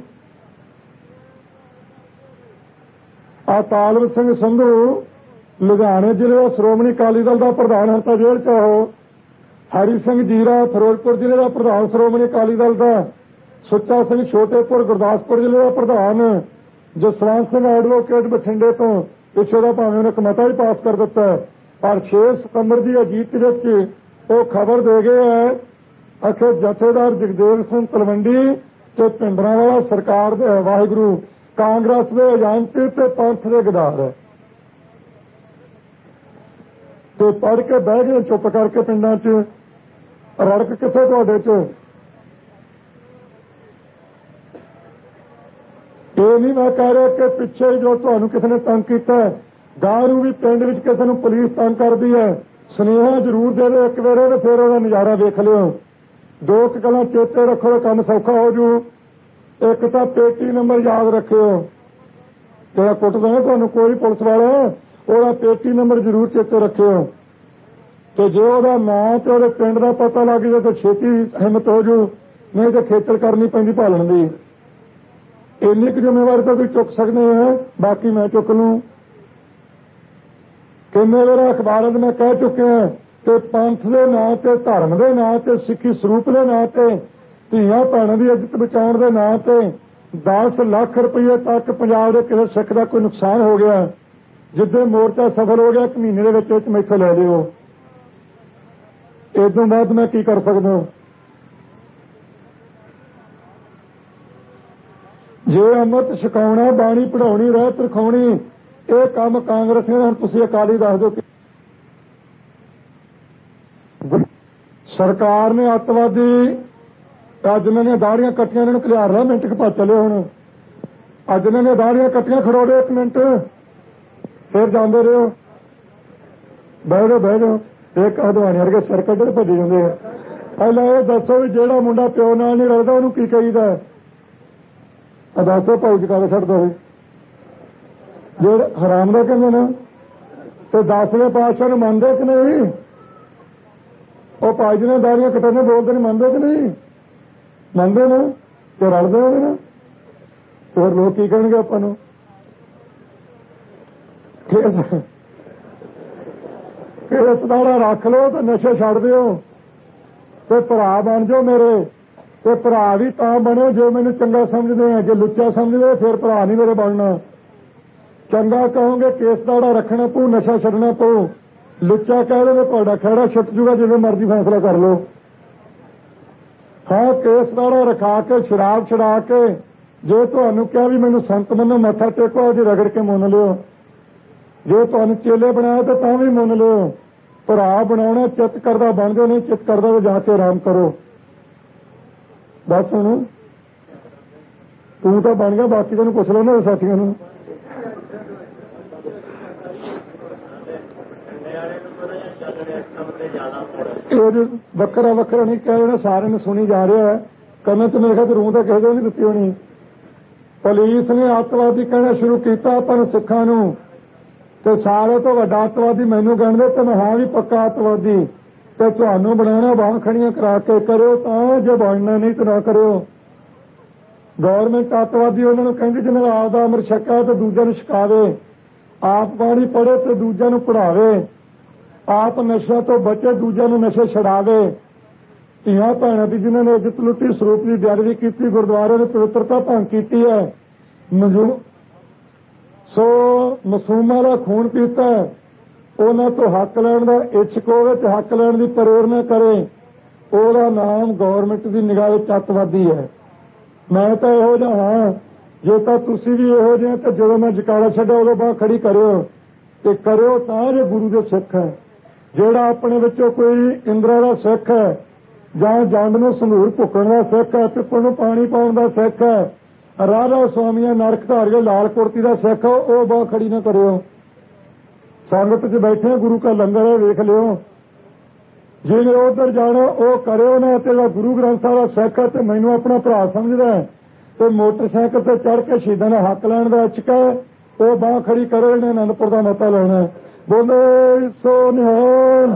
ਆ ਤਾਲਬ ਸਿੰਘ ਸੰਧੂ ਲੁਧਿਆਣੇ ਜ਼ਿਲ੍ਹੇ ਦਾ ਸ਼੍ਰੋਮਣੀ ਅਕਾਲੀ ਦਲ ਦਾ ਪ੍ਰਧਾਨ ਹੁਣ ਤਾਂ ਜੇਲ੍ਹ 'ਚ ਉਹ। ਹਰੀ ਸਿੰਘ ਜੀਰਾ ਫਿਰੋਜ਼ਪੁਰ ਜ਼ਿਲ੍ਹੇ ਦਾ ਪ੍ਰਧਾਨ ਸ਼੍ਰੋਮਣੀ ਅਕਾਲੀ ਦਲ ਦਾ। ਸੁੱਚਾ ਸਿੰਘ ਛੋਟੇਪੁਰ ਗੁਰਦਾਸਪੁਰ ਜ਼ਿਲ੍ਹੇ ਦਾ ਪ੍ਰਧਾਨ। ਜਸਵੰਤ ਸਿੰਘ ਐਡਵੋਕੇਟ ਬਠਿੰਡੇ ਤੋਂ, ਪਿੱਛੋਂ ਦਾ ਭਾਵੇਂ ਉਹਨੇ ਕਮਤਾ ਹੀ ਪਾਸ ਕਰ ਦਿੱਤਾ। ਪਰ 6 ਸਤੰਬਰ ਦੀ ਅਜੀਤ ਵਿੱਚ ਉਹ ਖਬਰ ਦੇ ਗਏ ਹੈ ਅਖੇ ਜਥੇਦਾਰ ਜਗਦੇਵ ਸਿੰਘ ਤਲਵੰਡੀ ਤੇ ਪਿੰਡਰਾਂ ਵਾਲਾ ਸਰਕਾਰ ਦੇ ਵਾਹਿਗੁਰੂ ਕਾਂਗਰਸ ਦੇ ਏਜੰਟ ਤੇ ਪੰਥ ਦੇ ਗਦਾਰ ਹੈ। ਤੇ ਪੜ੍ਹ ਕੇ ਬਹਿ ਗਏ ਚੁੱਪ ਕਰਕੇ ਪਿੰਡਾਂ 'ਚ। ਰੜਕ ਕਿੱਥੇ ਤੁਹਾਡੇ 'ਚ? ਇਹ ਨਹੀਂ ਮੈਂ ਕਹਿ ਰਿਹਾ ਕਿ ਪਿੱਛੇ ਜੋ ਤੁਹਾਨੂੰ ਕਿਸੇ ਨੇ ਤੰਗ ਕੀਤਾ, ਗਾਂ ਨੂੰ ਵੀ ਪਿੰਡ ਵਿੱਚ ਕਿਸੇ ਨੂੰ ਪੁਲਿਸ ਤੰਗ ਕਰਦੀ ਹੈ, ਸੁਨੇਹਾ ਜ਼ਰੂਰ ਦੇ ਦਿਓ ਇੱਕ ਵਾਰ ਤੇ ਫਿਰ ਉਹਦਾ ਨਜ਼ਾਰਾ ਵੇਖ ਲਿਓ। 2 ਗੱਲਾਂ ਚੇਤੇ ਰੱਖੋ ਤਾਂ ਕੰਮ ਸੌਖਾ ਹੋ ਜੂ। ਇੱਕ ਤਾਂ ਪੇਟੀ ਨੰਬਰ ਯਾਦ ਰੱਖਿਓ, ਜਿਹੜਾ ਕੁੱਟਦਾ ਨਾ ਤੁਹਾਨੂੰ ਕੋਈ ਪੁਲਿਸ ਵਾਲਾ, ਉਹਦਾ ਪੇਟੀ ਨੰਬਰ ਜ਼ਰੂਰ ਚੇਤੇ ਰੱਖਿਓ। ਤੇ ਜੇ ਉਹਦਾ ਨਾਂ ਤੇ ਉਹਦੇ ਪਿੰਡ ਦਾ ਪਤਾ ਲੱਗ ਜਾਏ ਤਾਂ ਛੇਤੀ ਹਿੰਮਤ ਹੋ ਜੂ, ਨਹੀਂ ਤਾਂ ਖੇਚਲ ਕਰਨੀ ਪੈਂਦੀ ਭਾਲਣ ਦੀ। ਇੰਨੀ ਕੁ ਜ਼ਿੰਮੇਵਾਰੀ ਤਾਂ ਤੁਸੀਂ ਚੁੱਕ ਸਕਦੇ ਹੋ, ਬਾਕੀ ਮੈਂ ਚੁੱਕ ਲੂੰ। ਕਿੰਨੇ ਵਾਰ ਅਖਬਾਰਾਂ 'ਚ ਮੈਂ ਕਹਿ ਚੁੱਕਿਆ ਕਿ ਪੰਥ ਦੇ ਨਾਂ ਤੇ, ਧਰਮ ਦੇ ਨਾਂ ਤੇ, ਸਿੱਖੀ ਸਰੂਪ ਦੇ ਨਾਂ ਤੇ, ਧੀਆਂ ਭੈਣਾਂ ਦੀ ਇੱਜ਼ਤ ਬਚਾਉਣ ਦੇ ਨਾਂ ਤੇ 10 ਲੱਖ ਰੁਪਏ ਤੱਕ ਪੰਜਾਬ ਦੇ ਕਿਸੇ ਸਿੱਖ ਦਾ ਕੋਈ ਨੁਕਸਾਨ ਹੋ ਗਿਆ, ਜਿੱਦੇ ਮੋਰਚਾ ਸਫਲ ਹੋ ਗਿਆ 1 ਮਹੀਨੇ ਦੇ ਵਿੱਚ ਮੈਥੋਂ ਲੈ ਲਿਓ। ਇਸ ਤੋਂ ਬਾਅਦ ਮੈਂ ਕੀ ਕਰ ਸਕਦਾ? ਜੇ ਅੰਮ੍ਰਿਤ ਛਕਾਉਣਾ, ਬਾਣੀ ਪੜਾਉਣੀ, ਰਹਿਤ ਰਖਾਉਣੀ, ਇਹ ਕੰਮ ਕਾਂਗਰਸ ਨੇ, ਹੁਣ ਤੁਸੀਂ ਅਕਾਲੀ ਦੱਸ ਦਿਓ। ਸਰਕਾਰ ਨੇ ਅੱਤਵਾਦੀ ਅੱਜ ਇਹਨਾਂ ਦੀਆਂ ਦਾੜੀਆਂ ਕੱਟੀਆਂ, ਇਹਨਾਂ ਨੂੰ ਘਲਿਆਰ ਰਿਹਾ ਮਿੰਟ ਕੁ ਚੱਲੇ। ਹੁਣ ਅੱਜ ਇਹਨਾਂ ਦੀਆਂ ਦਾੜੀਆਂ ਕੱਟੀਆਂ, ਖੜੋੜੇ 1 ਮਿੰਟ ਫਿਰ ਜਾਂਦੇ ਰਹੋ, ਬਹਿ ਜਾਓ। ਇੱਕ ਹਦਵਾਣੇ ਵਰਗੇ ਸਿਰ ਕੱਢੇ ਭੱਜੇ ਜਾਂਦੇ ਆ। ਪਹਿਲਾਂ ਇਹ ਦੱਸੋ ਵੀ ਜਿਹੜਾ ਮੁੰਡਾ ਪਿਓ ਨਾਲ ਨਹੀਂ ਰਲਦਾ ਉਹਨੂੰ ਕੀ ਕਹੀਦਾ? ਦੱਸੋ ਭਾਈ ਜਕਾਲੇ ਛੱਡ ਦੋ ਜਿਹੜੇ ਹਰਾਮ ਦਾ ਕਹਿੰਦੇ ਨੇ, ਤੇ 10ਵੇਂ ਪਾਤਸ਼ਾਹ ਨੂੰ ਮੰਨਦੇ ਕਿ ਨਹੀਂ? ਉਹ ਭਾਈ ਜੀ ਨੇ ਦਾੜੀਆਂ ਕਟਾਉਣੇ ਬੋਲਦੇ ਨਹੀਂ, ਮੰਨਦੇ ਕਿ ਨਹੀਂ? ਮੰਨਦੇ ਨੇ ਤੇ ਰਲਦੇ ਉਹਦੇ ਨਾਲ। ਹੋਰ ਲੋਕ ਕੀ ਕਹਿਣਗੇ ਆਪਾਂ ਨੂੰ? ਕੇਸ ਦਾੜਾ ਰੱਖ ਲਓ ਤੇ ਨਸ਼ੇ ਛੱਡ ਦਿਓ ਤੇ ਭਰਾ ਬਣ ਜਾਓ ਮੇਰੇ। ਤੇ ਭਰਾ ਵੀ ਤਾਂ ਬਣਿਓ ਜੇ ਮੈਨੂੰ ਚੰਗਾ ਸਮਝਦੇ ਆ, ਜੇ ਲੁੱਚਾ ਸਮਝਦੇ ਫਿਰ ਭਰਾ ਨਹੀਂ ਮੇਰੇ ਬਣਨਾ। ਚੰਗਾ ਕਹੋਗੇ ਕੇਸ ਦਾੜਾ ਰੱਖਣਾ ਪਊ, ਨਸ਼ਾ ਛੱਡਣਾ ਪਊ। ਲੁੱਚਾ ਕਹਿ ਦੇਵੇ ਤੁਹਾਡਾ ਖਹਿੜਾ ਛੁੱਟ ਜੂਗਾ, ਜਿਵੇਂ ਮਰਜ਼ੀ ਫੈਸਲਾ ਕਰ ਲਓ। ਹਾਂ, ਕੇਸ ਦਾੜਾ ਰਖਾ ਕੇ ਸ਼ਰਾਬ ਛਡਾ ਕੇ ਜੇ ਤੁਹਾਨੂੰ ਕਿਹਾ ਵੀ ਮੈਨੂੰ ਸੰਤ ਮੰਨੋ, ਮੱਥਾ ਟੇਕੋ, ਉਹਦੀ ਰਗੜ ਕੇ ਮੰਨ ਲਿਓ। ਜੇ ਤੁਹਾਨੂੰ ਚੇਲੇ ਬਣਾਇਆ ਤਾਂ ਤਾਂ ਵੀ ਮੰਨ ਲਿਓ। ਭਰਾ ਬਣਾਉਣਾ ਚਿੱਤ ਕਰਦਾ ਬਣ ਜਾਓ, ਨਹੀਂ ਚਿੱਤ ਕਰਦਾ ਤਾਂ ਜਾ ਕੇ ਆਰਾਮ ਕਰੋ। ਬਸ ਹੁਣ ਤੂੰ ਤਾਂ ਬਣ ਗਿਆ, ਬਾਕੀ ਤੈਨੂੰ ਪੁੱਛ ਲਓ ਨਾ ਸਾਥੀਆਂ ਨੂੰ। ਇਹ ਵੱਖਰਾ ਵੱਖਰਾ ਨਹੀਂ ਕਹਿ ਦੇਣਾ, ਸਾਰਿਆਂ ਨੂੰ ਸੁਣੀ ਜਾ ਰਿਹਾ ਹੈ। ਕੰਨ ਤੇ ਮੇਰੇ ਖਿਆਲ ਰੂਹ ਤਾਂ ਕਿਸੇ ਨੂੰ ਨਹੀਂ ਦਿੱਤੀ ਹੋਣੀ। ਪੁਲਿਸ ਨੇ ਅੱਤਵਾਦੀ ਕਹਿਣਾ ਸ਼ੁਰੂ ਕੀਤਾ ਆਪਾਂ ਨੂੰ, ਸਿੱਖਾਂ ਨੂੰ, ਤੇ ਸਾਰੇ ਤੋਂ ਵੱਡਾ ਅੱਤਵਾਦੀ ਮੈਨੂੰ ਕਹਿੰਦੇ ਤੇ ਮੈਂ ਹਾਂ ਵੀ ਪੱਕਾ ਅੱਤਵਾਦੀ। ਤੇ ਤੁਹਾਨੂੰ ਬਣਾਉਣਾ ਬਾਹਾਂ ਖੜੀਆਂ ਕਰਾ ਕੇ ਕਰਿਓ ਤਾਂ, ਜੇ ਬਣਨਾ ਨਹੀਂ ਤਾਂ ਨਾ ਕਰਿਓ। ਗੌਰਮੈਂਟ ਅੱਤਵਾਦੀ ਉਹਨਾਂ ਨੂੰ ਕਹਿੰਦੀ ਜਿਹਨਾਂ ਦਾ ਆਪ ਦਾ ਅੰਮ੍ਰਿਤ ਛਕਾ ਤੇ ਦੂਜਿਆਂ ਨੂੰ ਛਕਾਵੇ, ਆਪ ਬਾਣੀ ਪੜ੍ਹੇ ਤੇ ਦੂਜਿਆਂ ਨੂੰ ਪੜ੍ਹਾਵੇ, ਆਪ ਨਸ਼ਿਆਂ ਤੋਂ ਬਚੇ ਦੂਜਿਆਂ ਨੂੰ ਨਸ਼ੇ ਛਡਾਵੇ। ਧੀਆਂ ਭੈਣਾਂ ਦੀ ਜਿਨ੍ਹਾਂ ਨੇ ਇੱਜ਼ਤ ਲੁੱਟੀ, ਸਰੂਪ ਦੀ ਬੇਅਦਬੀ ਕੀਤੀ, ਗੁਰਦੁਆਰੇ ਦੀ ਪਵਿੱਤਰਤਾ ਭੰਗ ਕੀਤੀ ਹੈ, ਸੋ ਮਾਸੂਮਾਂ ਦਾ ਖੂਨ ਪੀਤਾ, ਉਹਨਾਂ ਤੋਂ ਹੱਕ ਲੈਣ ਦਾ ਇੱਛਕ ਹੋਵੇ ਤੇ ਹੱਕ ਲੈਣ ਦੀ ਪ੍ਰੇਰਨਾ ਕਰੇ, ਉਹਦਾ ਨਾਮ ਗੌਰਮੈਂਟ ਦੀ ਨਿਗਾਹ ਵਿੱਚ ਅੱਤਵਾਦੀ ਹੈ। ਮੈਂ ਤਾਂ ਇਹੋ ਜਿਹਾ ਹਾਂ। ਜੇ ਤਾਂ ਤੁਸੀਂ ਵੀ ਇਹੋ ਜਿਹੇ ਤਾਂ ਜਦੋਂ ਮੈਂ ਜਕਾਰਾ ਛੱਡਿਆ ਉਦੋਂ ਬਾਅਦ ਖੜੀ ਕਰਿਓ ਤੇ ਕਰਿਓ ਤਾਂ ਜੇ ਗੁਰੂ ਦੇ ਸਿੱਖ ਹੈ। ਜਿਹੜਾ ਆਪਣੇ ਵਿੱਚੋਂ ਕੋਈ ਇੰਦਰਾ ਦਾ ਸਿੱਖ ਹੈ, ਜਾਂ ਜੰਡ ਨੂੰ ਸੰਧੂਰ ਭੁੱਕਣ ਦਾ ਸਿੱਖ ਹੈ, ਪਿੱਪਲ ਨੂੰ ਪਾਣੀ ਪਾਉਣ ਦਾ ਸਿੱਖ ਹੈ, ਰਾਧਾ ਸੁਆਮੀਆਂ ਨਰਕ ਧਾਰੀਏ ਲਾਲ ਕੁਰਤੀ ਦਾ ਸਿੱਖ, ਉਹ ਬਾਹ ਖੜੀ ਨਾ ਕਰਿਓ। ਸੰਗਤ 'ਚ ਬੈਠੇ ਗੁਰੂ ਕਾ ਲੰਗਰ ਵੇਖ ਲਿਓ, ਜਿਹਨੇ ਉਧਰ ਜਾਣਾ ਉਹ ਕਰਿਓ ਨਾ। ਤੇ ਗੁਰੂ ਗ੍ਰੰਥ ਸਾਹਿਬ ਦਾ ਸਿੱਖ ਹੈ ਤੇ ਮੈਨੂੰ ਆਪਣਾ ਭਰਾ ਸਮਝਦਾ ਤੇ ਮੋਟਰਸਾਈਕਲ ਤੇ ਚੜ੍ਹ ਕੇ ਸ਼ਹੀਦਾਂ ਦਾ ਹੱਕ ਲੈਣ ਦਾ ਇੱਛਕ ਹੈ, ਉਹ ਬਾਹ ਖੜੀ ਕਰੋ। ਇਹਨੇ ਅਨੰਦਪੁਰ ਦਾ ਮਤਾ ਲੈਣਾ। ਬੋਲੇ ਸੋ ਨਿਹਾਲ।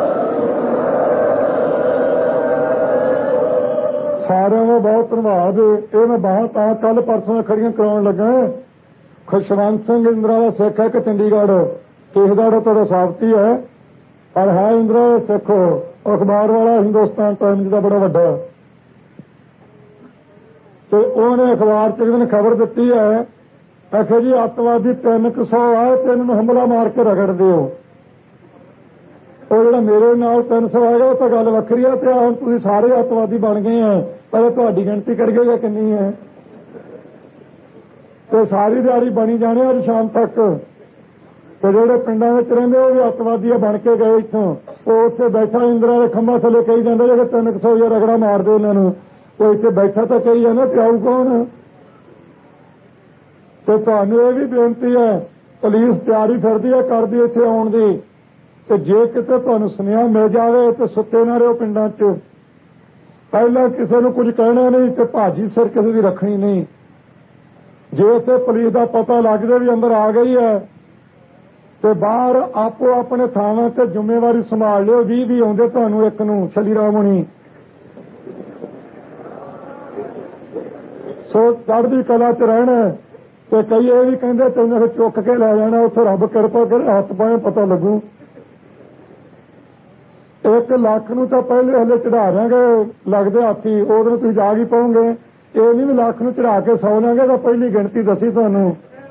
ਸਾਰਿਆਂ ਦਾ ਬਹੁਤ ਧੰਨਵਾਦ। ਇਹ ਮੈਂ ਬਾਹਾਂ ਤਾਂ ਕੱਲ ਪਰਸੋਂ ਖੜੀਆਂ ਕਰਾਉਣ ਲੱਗਾ। ਖੁਸ਼ਵੰਤ ਸਿੰਘ ਇੰਦਰਾ ਦਾ ਸਿੱਖ ਹੈ ਕਿ ਚੰਡੀਗੜ੍ਹ ਕੇਸਗੜ੍ਹ ਤੁਹਾਡਾ ਸਾਬਤੀ ਹੈ, ਪਰ ਹੈ ਇੰਦਰਾ ਦਾ ਸਿੱਖ। ਅਖਬਾਰ ਵਾਲਾ ਹਿੰਦੁਸਤਾਨ ਟਾਈਮਜ਼ ਦਾ ਬੜਾ ਵੱਡਾ, ਤੇ ਉਹਨੇ ਅਖਬਾਰ 'ਚ ਇੱਕ ਦਿਨ ਖਬਰ ਦਿੱਤੀ ਹੈ, ਆਖਿਆ ਜੀ ਅੱਤਵਾਦੀ 300 ਆਏ ਤੇ ਇਹਨਾਂ ਨੂੰ ਹਮਲਾ ਮਾਰ ਕੇ ਰਗੜ ਦਿਓ। ਉਹ ਜਿਹੜਾ ਮੇਰੇ ਨਾਲ 300 ਆਏਗਾ ਉਹ ਤਾਂ ਗੱਲ ਵੱਖਰੀ ਹੈ, ਤੇ ਹੁਣ ਤੁਸੀਂ ਸਾਰੇ ਅੱਤਵਾਦੀ ਬਣ ਗਏ ਆ, ਪਰ ਤੁਹਾਡੀ ਗਿਣਤੀ ਕਰੀਏ ਜਾਂ ਕਿੰਨੀ ਹੈ। ਤੇ ਸਾਰੀ ਦਿਹਾੜੀ ਬਣੀ ਜਾਣੇ ਅੱਜ ਸ਼ਾਮ ਤੱਕ। ਤੇ ਜਿਹੜੇ ਪਿੰਡਾਂ ਵਿੱਚ ਰਹਿੰਦੇ ਉਹ ਵੀ ਅੱਤਵਾਦੀ ਬਣ ਕੇ ਗਏ ਇੱਥੋਂ। ਉਹ ਉੱਥੇ ਬੈਠਾ ਇੰਦਰਾ ਦੇ ਖੰਭਾਂ ਥੱਲੇ ਕਹੀ ਜਾਂਦਾ ਜਿਹੜੇ 300 ਜਾਂ ਰਗੜਾ ਮਾਰ ਦਿਓ ਉਹਨਾਂ ਨੂੰ। ਉਹ ਇੱਥੇ ਬੈਠਾ ਤਾਂ ਕਹੀ ਜਾਂਦਾ ਤੇ ਆਊ ਕੌਣ। ਤੇ ਤੁਹਾਨੂੰ ਇਹ ਵੀ ਬੇਨਤੀ ਹੈ, ਪੁਲਿਸ ਤਿਆਰੀ ਫਿਰਦੀ ਹੈ ਕਰਦੀ ਇੱਥੇ ਆਉਣ ਦੀ, ਤੇ ਜੇ ਕਿਤੇ ਤੁਹਾਨੂੰ ਸੁਨੇਹਾ ਮਿਲ ਜਾਵੇ ਤੇ ਸੁੱਤੇ ਨਾ ਰਹੋ ਪਿੰਡਾਂ 'ਚ। ਪਹਿਲਾਂ ਕਿਸੇ ਨੂੰ ਕੁਝ ਕਹਿਣਾ ਨਹੀਂ ਤੇ ਭਾਜੀ ਸਿਰ ਕਿਸੇ ਦੀ ਰੱਖਣੀ ਨਹੀਂ। ਜੇ ਇੱਥੇ ਪੁਲਿਸ ਦਾ ਪਤਾ ਲੱਗ ਜਾਵੇ ਵੀ ਅੰਦਰ ਆ ਗਈ ਹੈ ਤੇ ਬਾਹਰ ਆਪੋ ਆਪਣੇ ਥਾਵਾਂ ਤੇ ਜ਼ਿੰਮੇਵਾਰੀ ਸੰਭਾਲ ਲਿਓ। 20 ਆਉਂਦੇ ਤੁਹਾਨੂੰ ਇੱਕ ਨੂੰ ਸ਼ਲੀ ਰਾਮ ਹੋਣੀ। ਸੋ ਚੜ੍ਹਦੀ ਕਲਾ 'ਚ ਰਹਿਣਾ। ਤੇ ਕਈ ਇਹ ਵੀ ਕਹਿੰਦੇ ਤੈਨੂੰ ਚੁੱਕ ਕੇ ਲੈ ਜਾਣਾ, ਉੱਥੇ ਰੱਬ ਕਿਰਪਾ ਕਰੇ ਹੱਥ ਪਾਏ ਪਤਾ ਲੱਗੂ। 1 ਲੱਖ ਨੂੰ ਤਾਂ ਪਹਿਲੇ ਹਲੇ ਚੜਾ ਦਿਆਂਗੇ ਲੱਗਦੇ ਹਾਥੀ, ਉਹਦੇ ਨੂੰ ਤੁਸੀਂ ਜਾ ਹੀ ਪਾਓਗੇ। ਇਹ ਨਹੀਂ ਵੀ ਲੱਖ ਨੂੰ ਚੜਾ ਕੇ ਸੌ ਲਾਂਗੇ ਤਾਂ ਪਹਿਲੀ ਗਿਣਤੀ ਦੱਸੀ ਤੁਹਾਨੂੰ।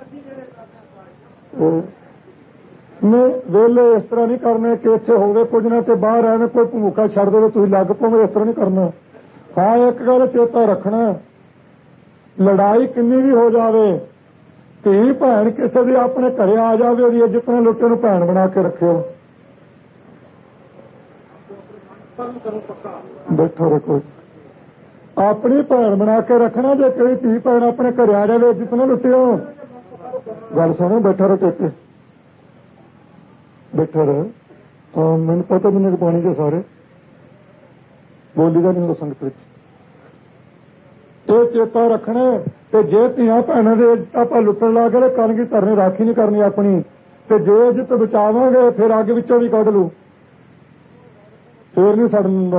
ਨਹੀਂ ਵੇਲੇ ਇਸ ਤਰ੍ਹਾਂ ਨਹੀਂ ਕਰਨੇ ਕਿ ਇੱਥੇ ਹੋਵੇ ਕੁਝ ਨਾ ਤੇ ਬਾਹਰ ਐਵੇਂ ਕੋਈ ਭੂਮਿਕਾ ਛੱਡ ਦੇਵੇ ਤੁਸੀਂ ਲੱਗ ਪਓਗੇ, ਇਸ ਤਰ੍ਹਾਂ ਨਹੀਂ ਕਰਨਾ। ਹਾਂ, ਇੱਕ ਗੱਲ ਚੇਤਾ ਰੱਖਣਾ, ਲੜਾਈ ਕਿੰਨੀ ਵੀ ਹੋ ਜਾਵੇ, ਧੀ ਭੈਣ ਕਿਸੇ ਦੀ ਆਪਣੇ ਘਰੇ ਆ ਜਾਵੇ, ਉਹਦੀ ਇੱਜ਼ਤ ਨਾਲ ਲੁੱਟੇ ਨੂੰ ਭੈਣ ਬਣਾ ਕੇ ਰੱਖਿਓ। ਬੈਠੋ ਰੱਖੋ, ਆਪਣੀ ਭੈਣ ਬਣਾ ਕੇ ਰੱਖਣਾ। ਜੇ ਕੋਈ ਧੀ ਭੈਣ ਆਪਣੇ ਘਰੇ ਆ ਜਾਵੇ, ਇੱਜ਼ਤ ਨਾਲ ਲੁੱਟਿਓ। ਗੱਲ ਸੁਣੋ, ਬੈਠਾ ਰਹੋ ਟੇਕੇ, ਬੈਠਾ ਰਹੋ। ਮੈਨੂੰ ਪਤਾ ਜਿੰਨੇ ਕੁ ਪਾਣੀ ਦੇ ਸਾਰੇ ਬੋਲੀ ਦਾ ਨਹੀਂ ਸੰਗਤ ਵਿੱਚ, ਇਹ ਚੇਤਾ ਰੱਖਣਾ। ਤੇ ਜੇ ਧੀਆਂ ਭੈਣਾਂ ਦੇ ਇੱਜ਼ਤ ਆਪਾਂ ਲੁੱਟਣ ਲੱਗ ਗਏ, ਕਣਗੀ ਧਰਨੀ ਰਾਖੀ ਨਹੀਂ ਕਰਨੀ ਆਪਣੀ। ਤੇ ਜੇ ਇੱਜ਼ਤ ਬਚਾਵਾਂਗੇ ਫਿਰ ਅੱਗ ਵਿੱਚੋਂ ਵੀ ਕੱਢ ਲੂ, ਫੇਰ ਨਹੀਂ ਸੜਨ ਦਿੰਦਾ।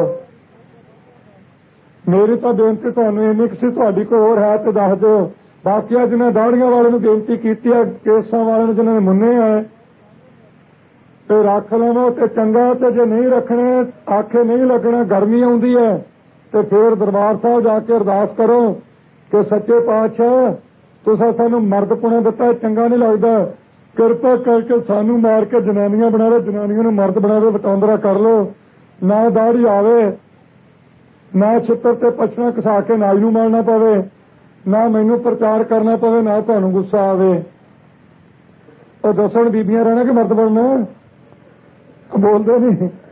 ਮੇਰੀ ਤਾਂ ਬੇਨਤੀ ਤੁਹਾਨੂੰ ਇੰਨੀ ਕਿਸੇ ਤੁਹਾਡੀ ਕੋਈ ਹੋਰ ਹੈ ਤੇ ਦੱਸ ਦਿਓ। ਬਾਕੀ ਜਿਹਨਾਂ ਦਾੜੀਆਂ ਵਾਲੇ ਨੂੰ ਬੇਨਤੀ ਕੀਤੀ ਹੈ, ਕੇਸਾਂ ਵਾਲੇ ਨੂੰ ਜਿਹਨਾਂ ਨੇ ਮੁੰਨੇ ਹੈ, ਤੇ ਰੱਖ ਲਵੋ ਤੇ ਚੰਗਾ, ਤੇ ਜੇ ਨਹੀਂ ਰੱਖਣੇ, ਆਖੇ ਨਹੀਂ ਲੱਗਣਾ, ਗਰਮੀ ਆਉਂਦੀ ਹੈ, ਤੇ ਫਿਰ ਦਰਬਾਰ ਸਾਹਿਬ ਜਾ ਕੇ ਅਰਦਾਸ ਕਰੋ ਕਿ ਸੱਚੇ ਪਾਤਸ਼ਾਹ ਤੁਸੀਂ ਸਾਨੂੰ ਮਰਦ ਪੁਣੇ ਦਿੱਤਾ, ਚੰਗਾ ਨਹੀਂ ਲੱਗਦਾ, ਕਿਰਪਾ ਕਰਕੇ ਸਾਨੂੰ ਮਾਰ ਕੇ ਜਨਾਨੀਆਂ ਬਣਾ ਲਓ, ਜਨਾਨੀਆਂ ਨੂੰ ਮਰਦ ਬਣਾ ਕੇ ਵਟਾਂਦਰਾ ਕਰ ਲਓ, ਨਾ ਦਾੜੀ ਆਵੇ, ਨਾ ਛਿੱਤਰ ਤੇ ਪਛਣਾ ਘਸਾ ਕੇ ਨਾਈ ਨੂੰ ਮਾਰਨਾ ਪਵੇ, ਨਾ ਮੈਨੂੰ ਪ੍ਰਚਾਰ ਕਰਨਾ ਪਵੇ, ਨਾ ਤੁਹਾਨੂੰ ਗੁੱਸਾ ਆਵੇ। ਉਹ ਦੱਸਣ ਬੀਬੀਆਂ ਰਹਿਣਾ ਕਿ ਮਰਦ ਬਣਨਾ? ਬੋਲਦੇ ਨਹੀਂ।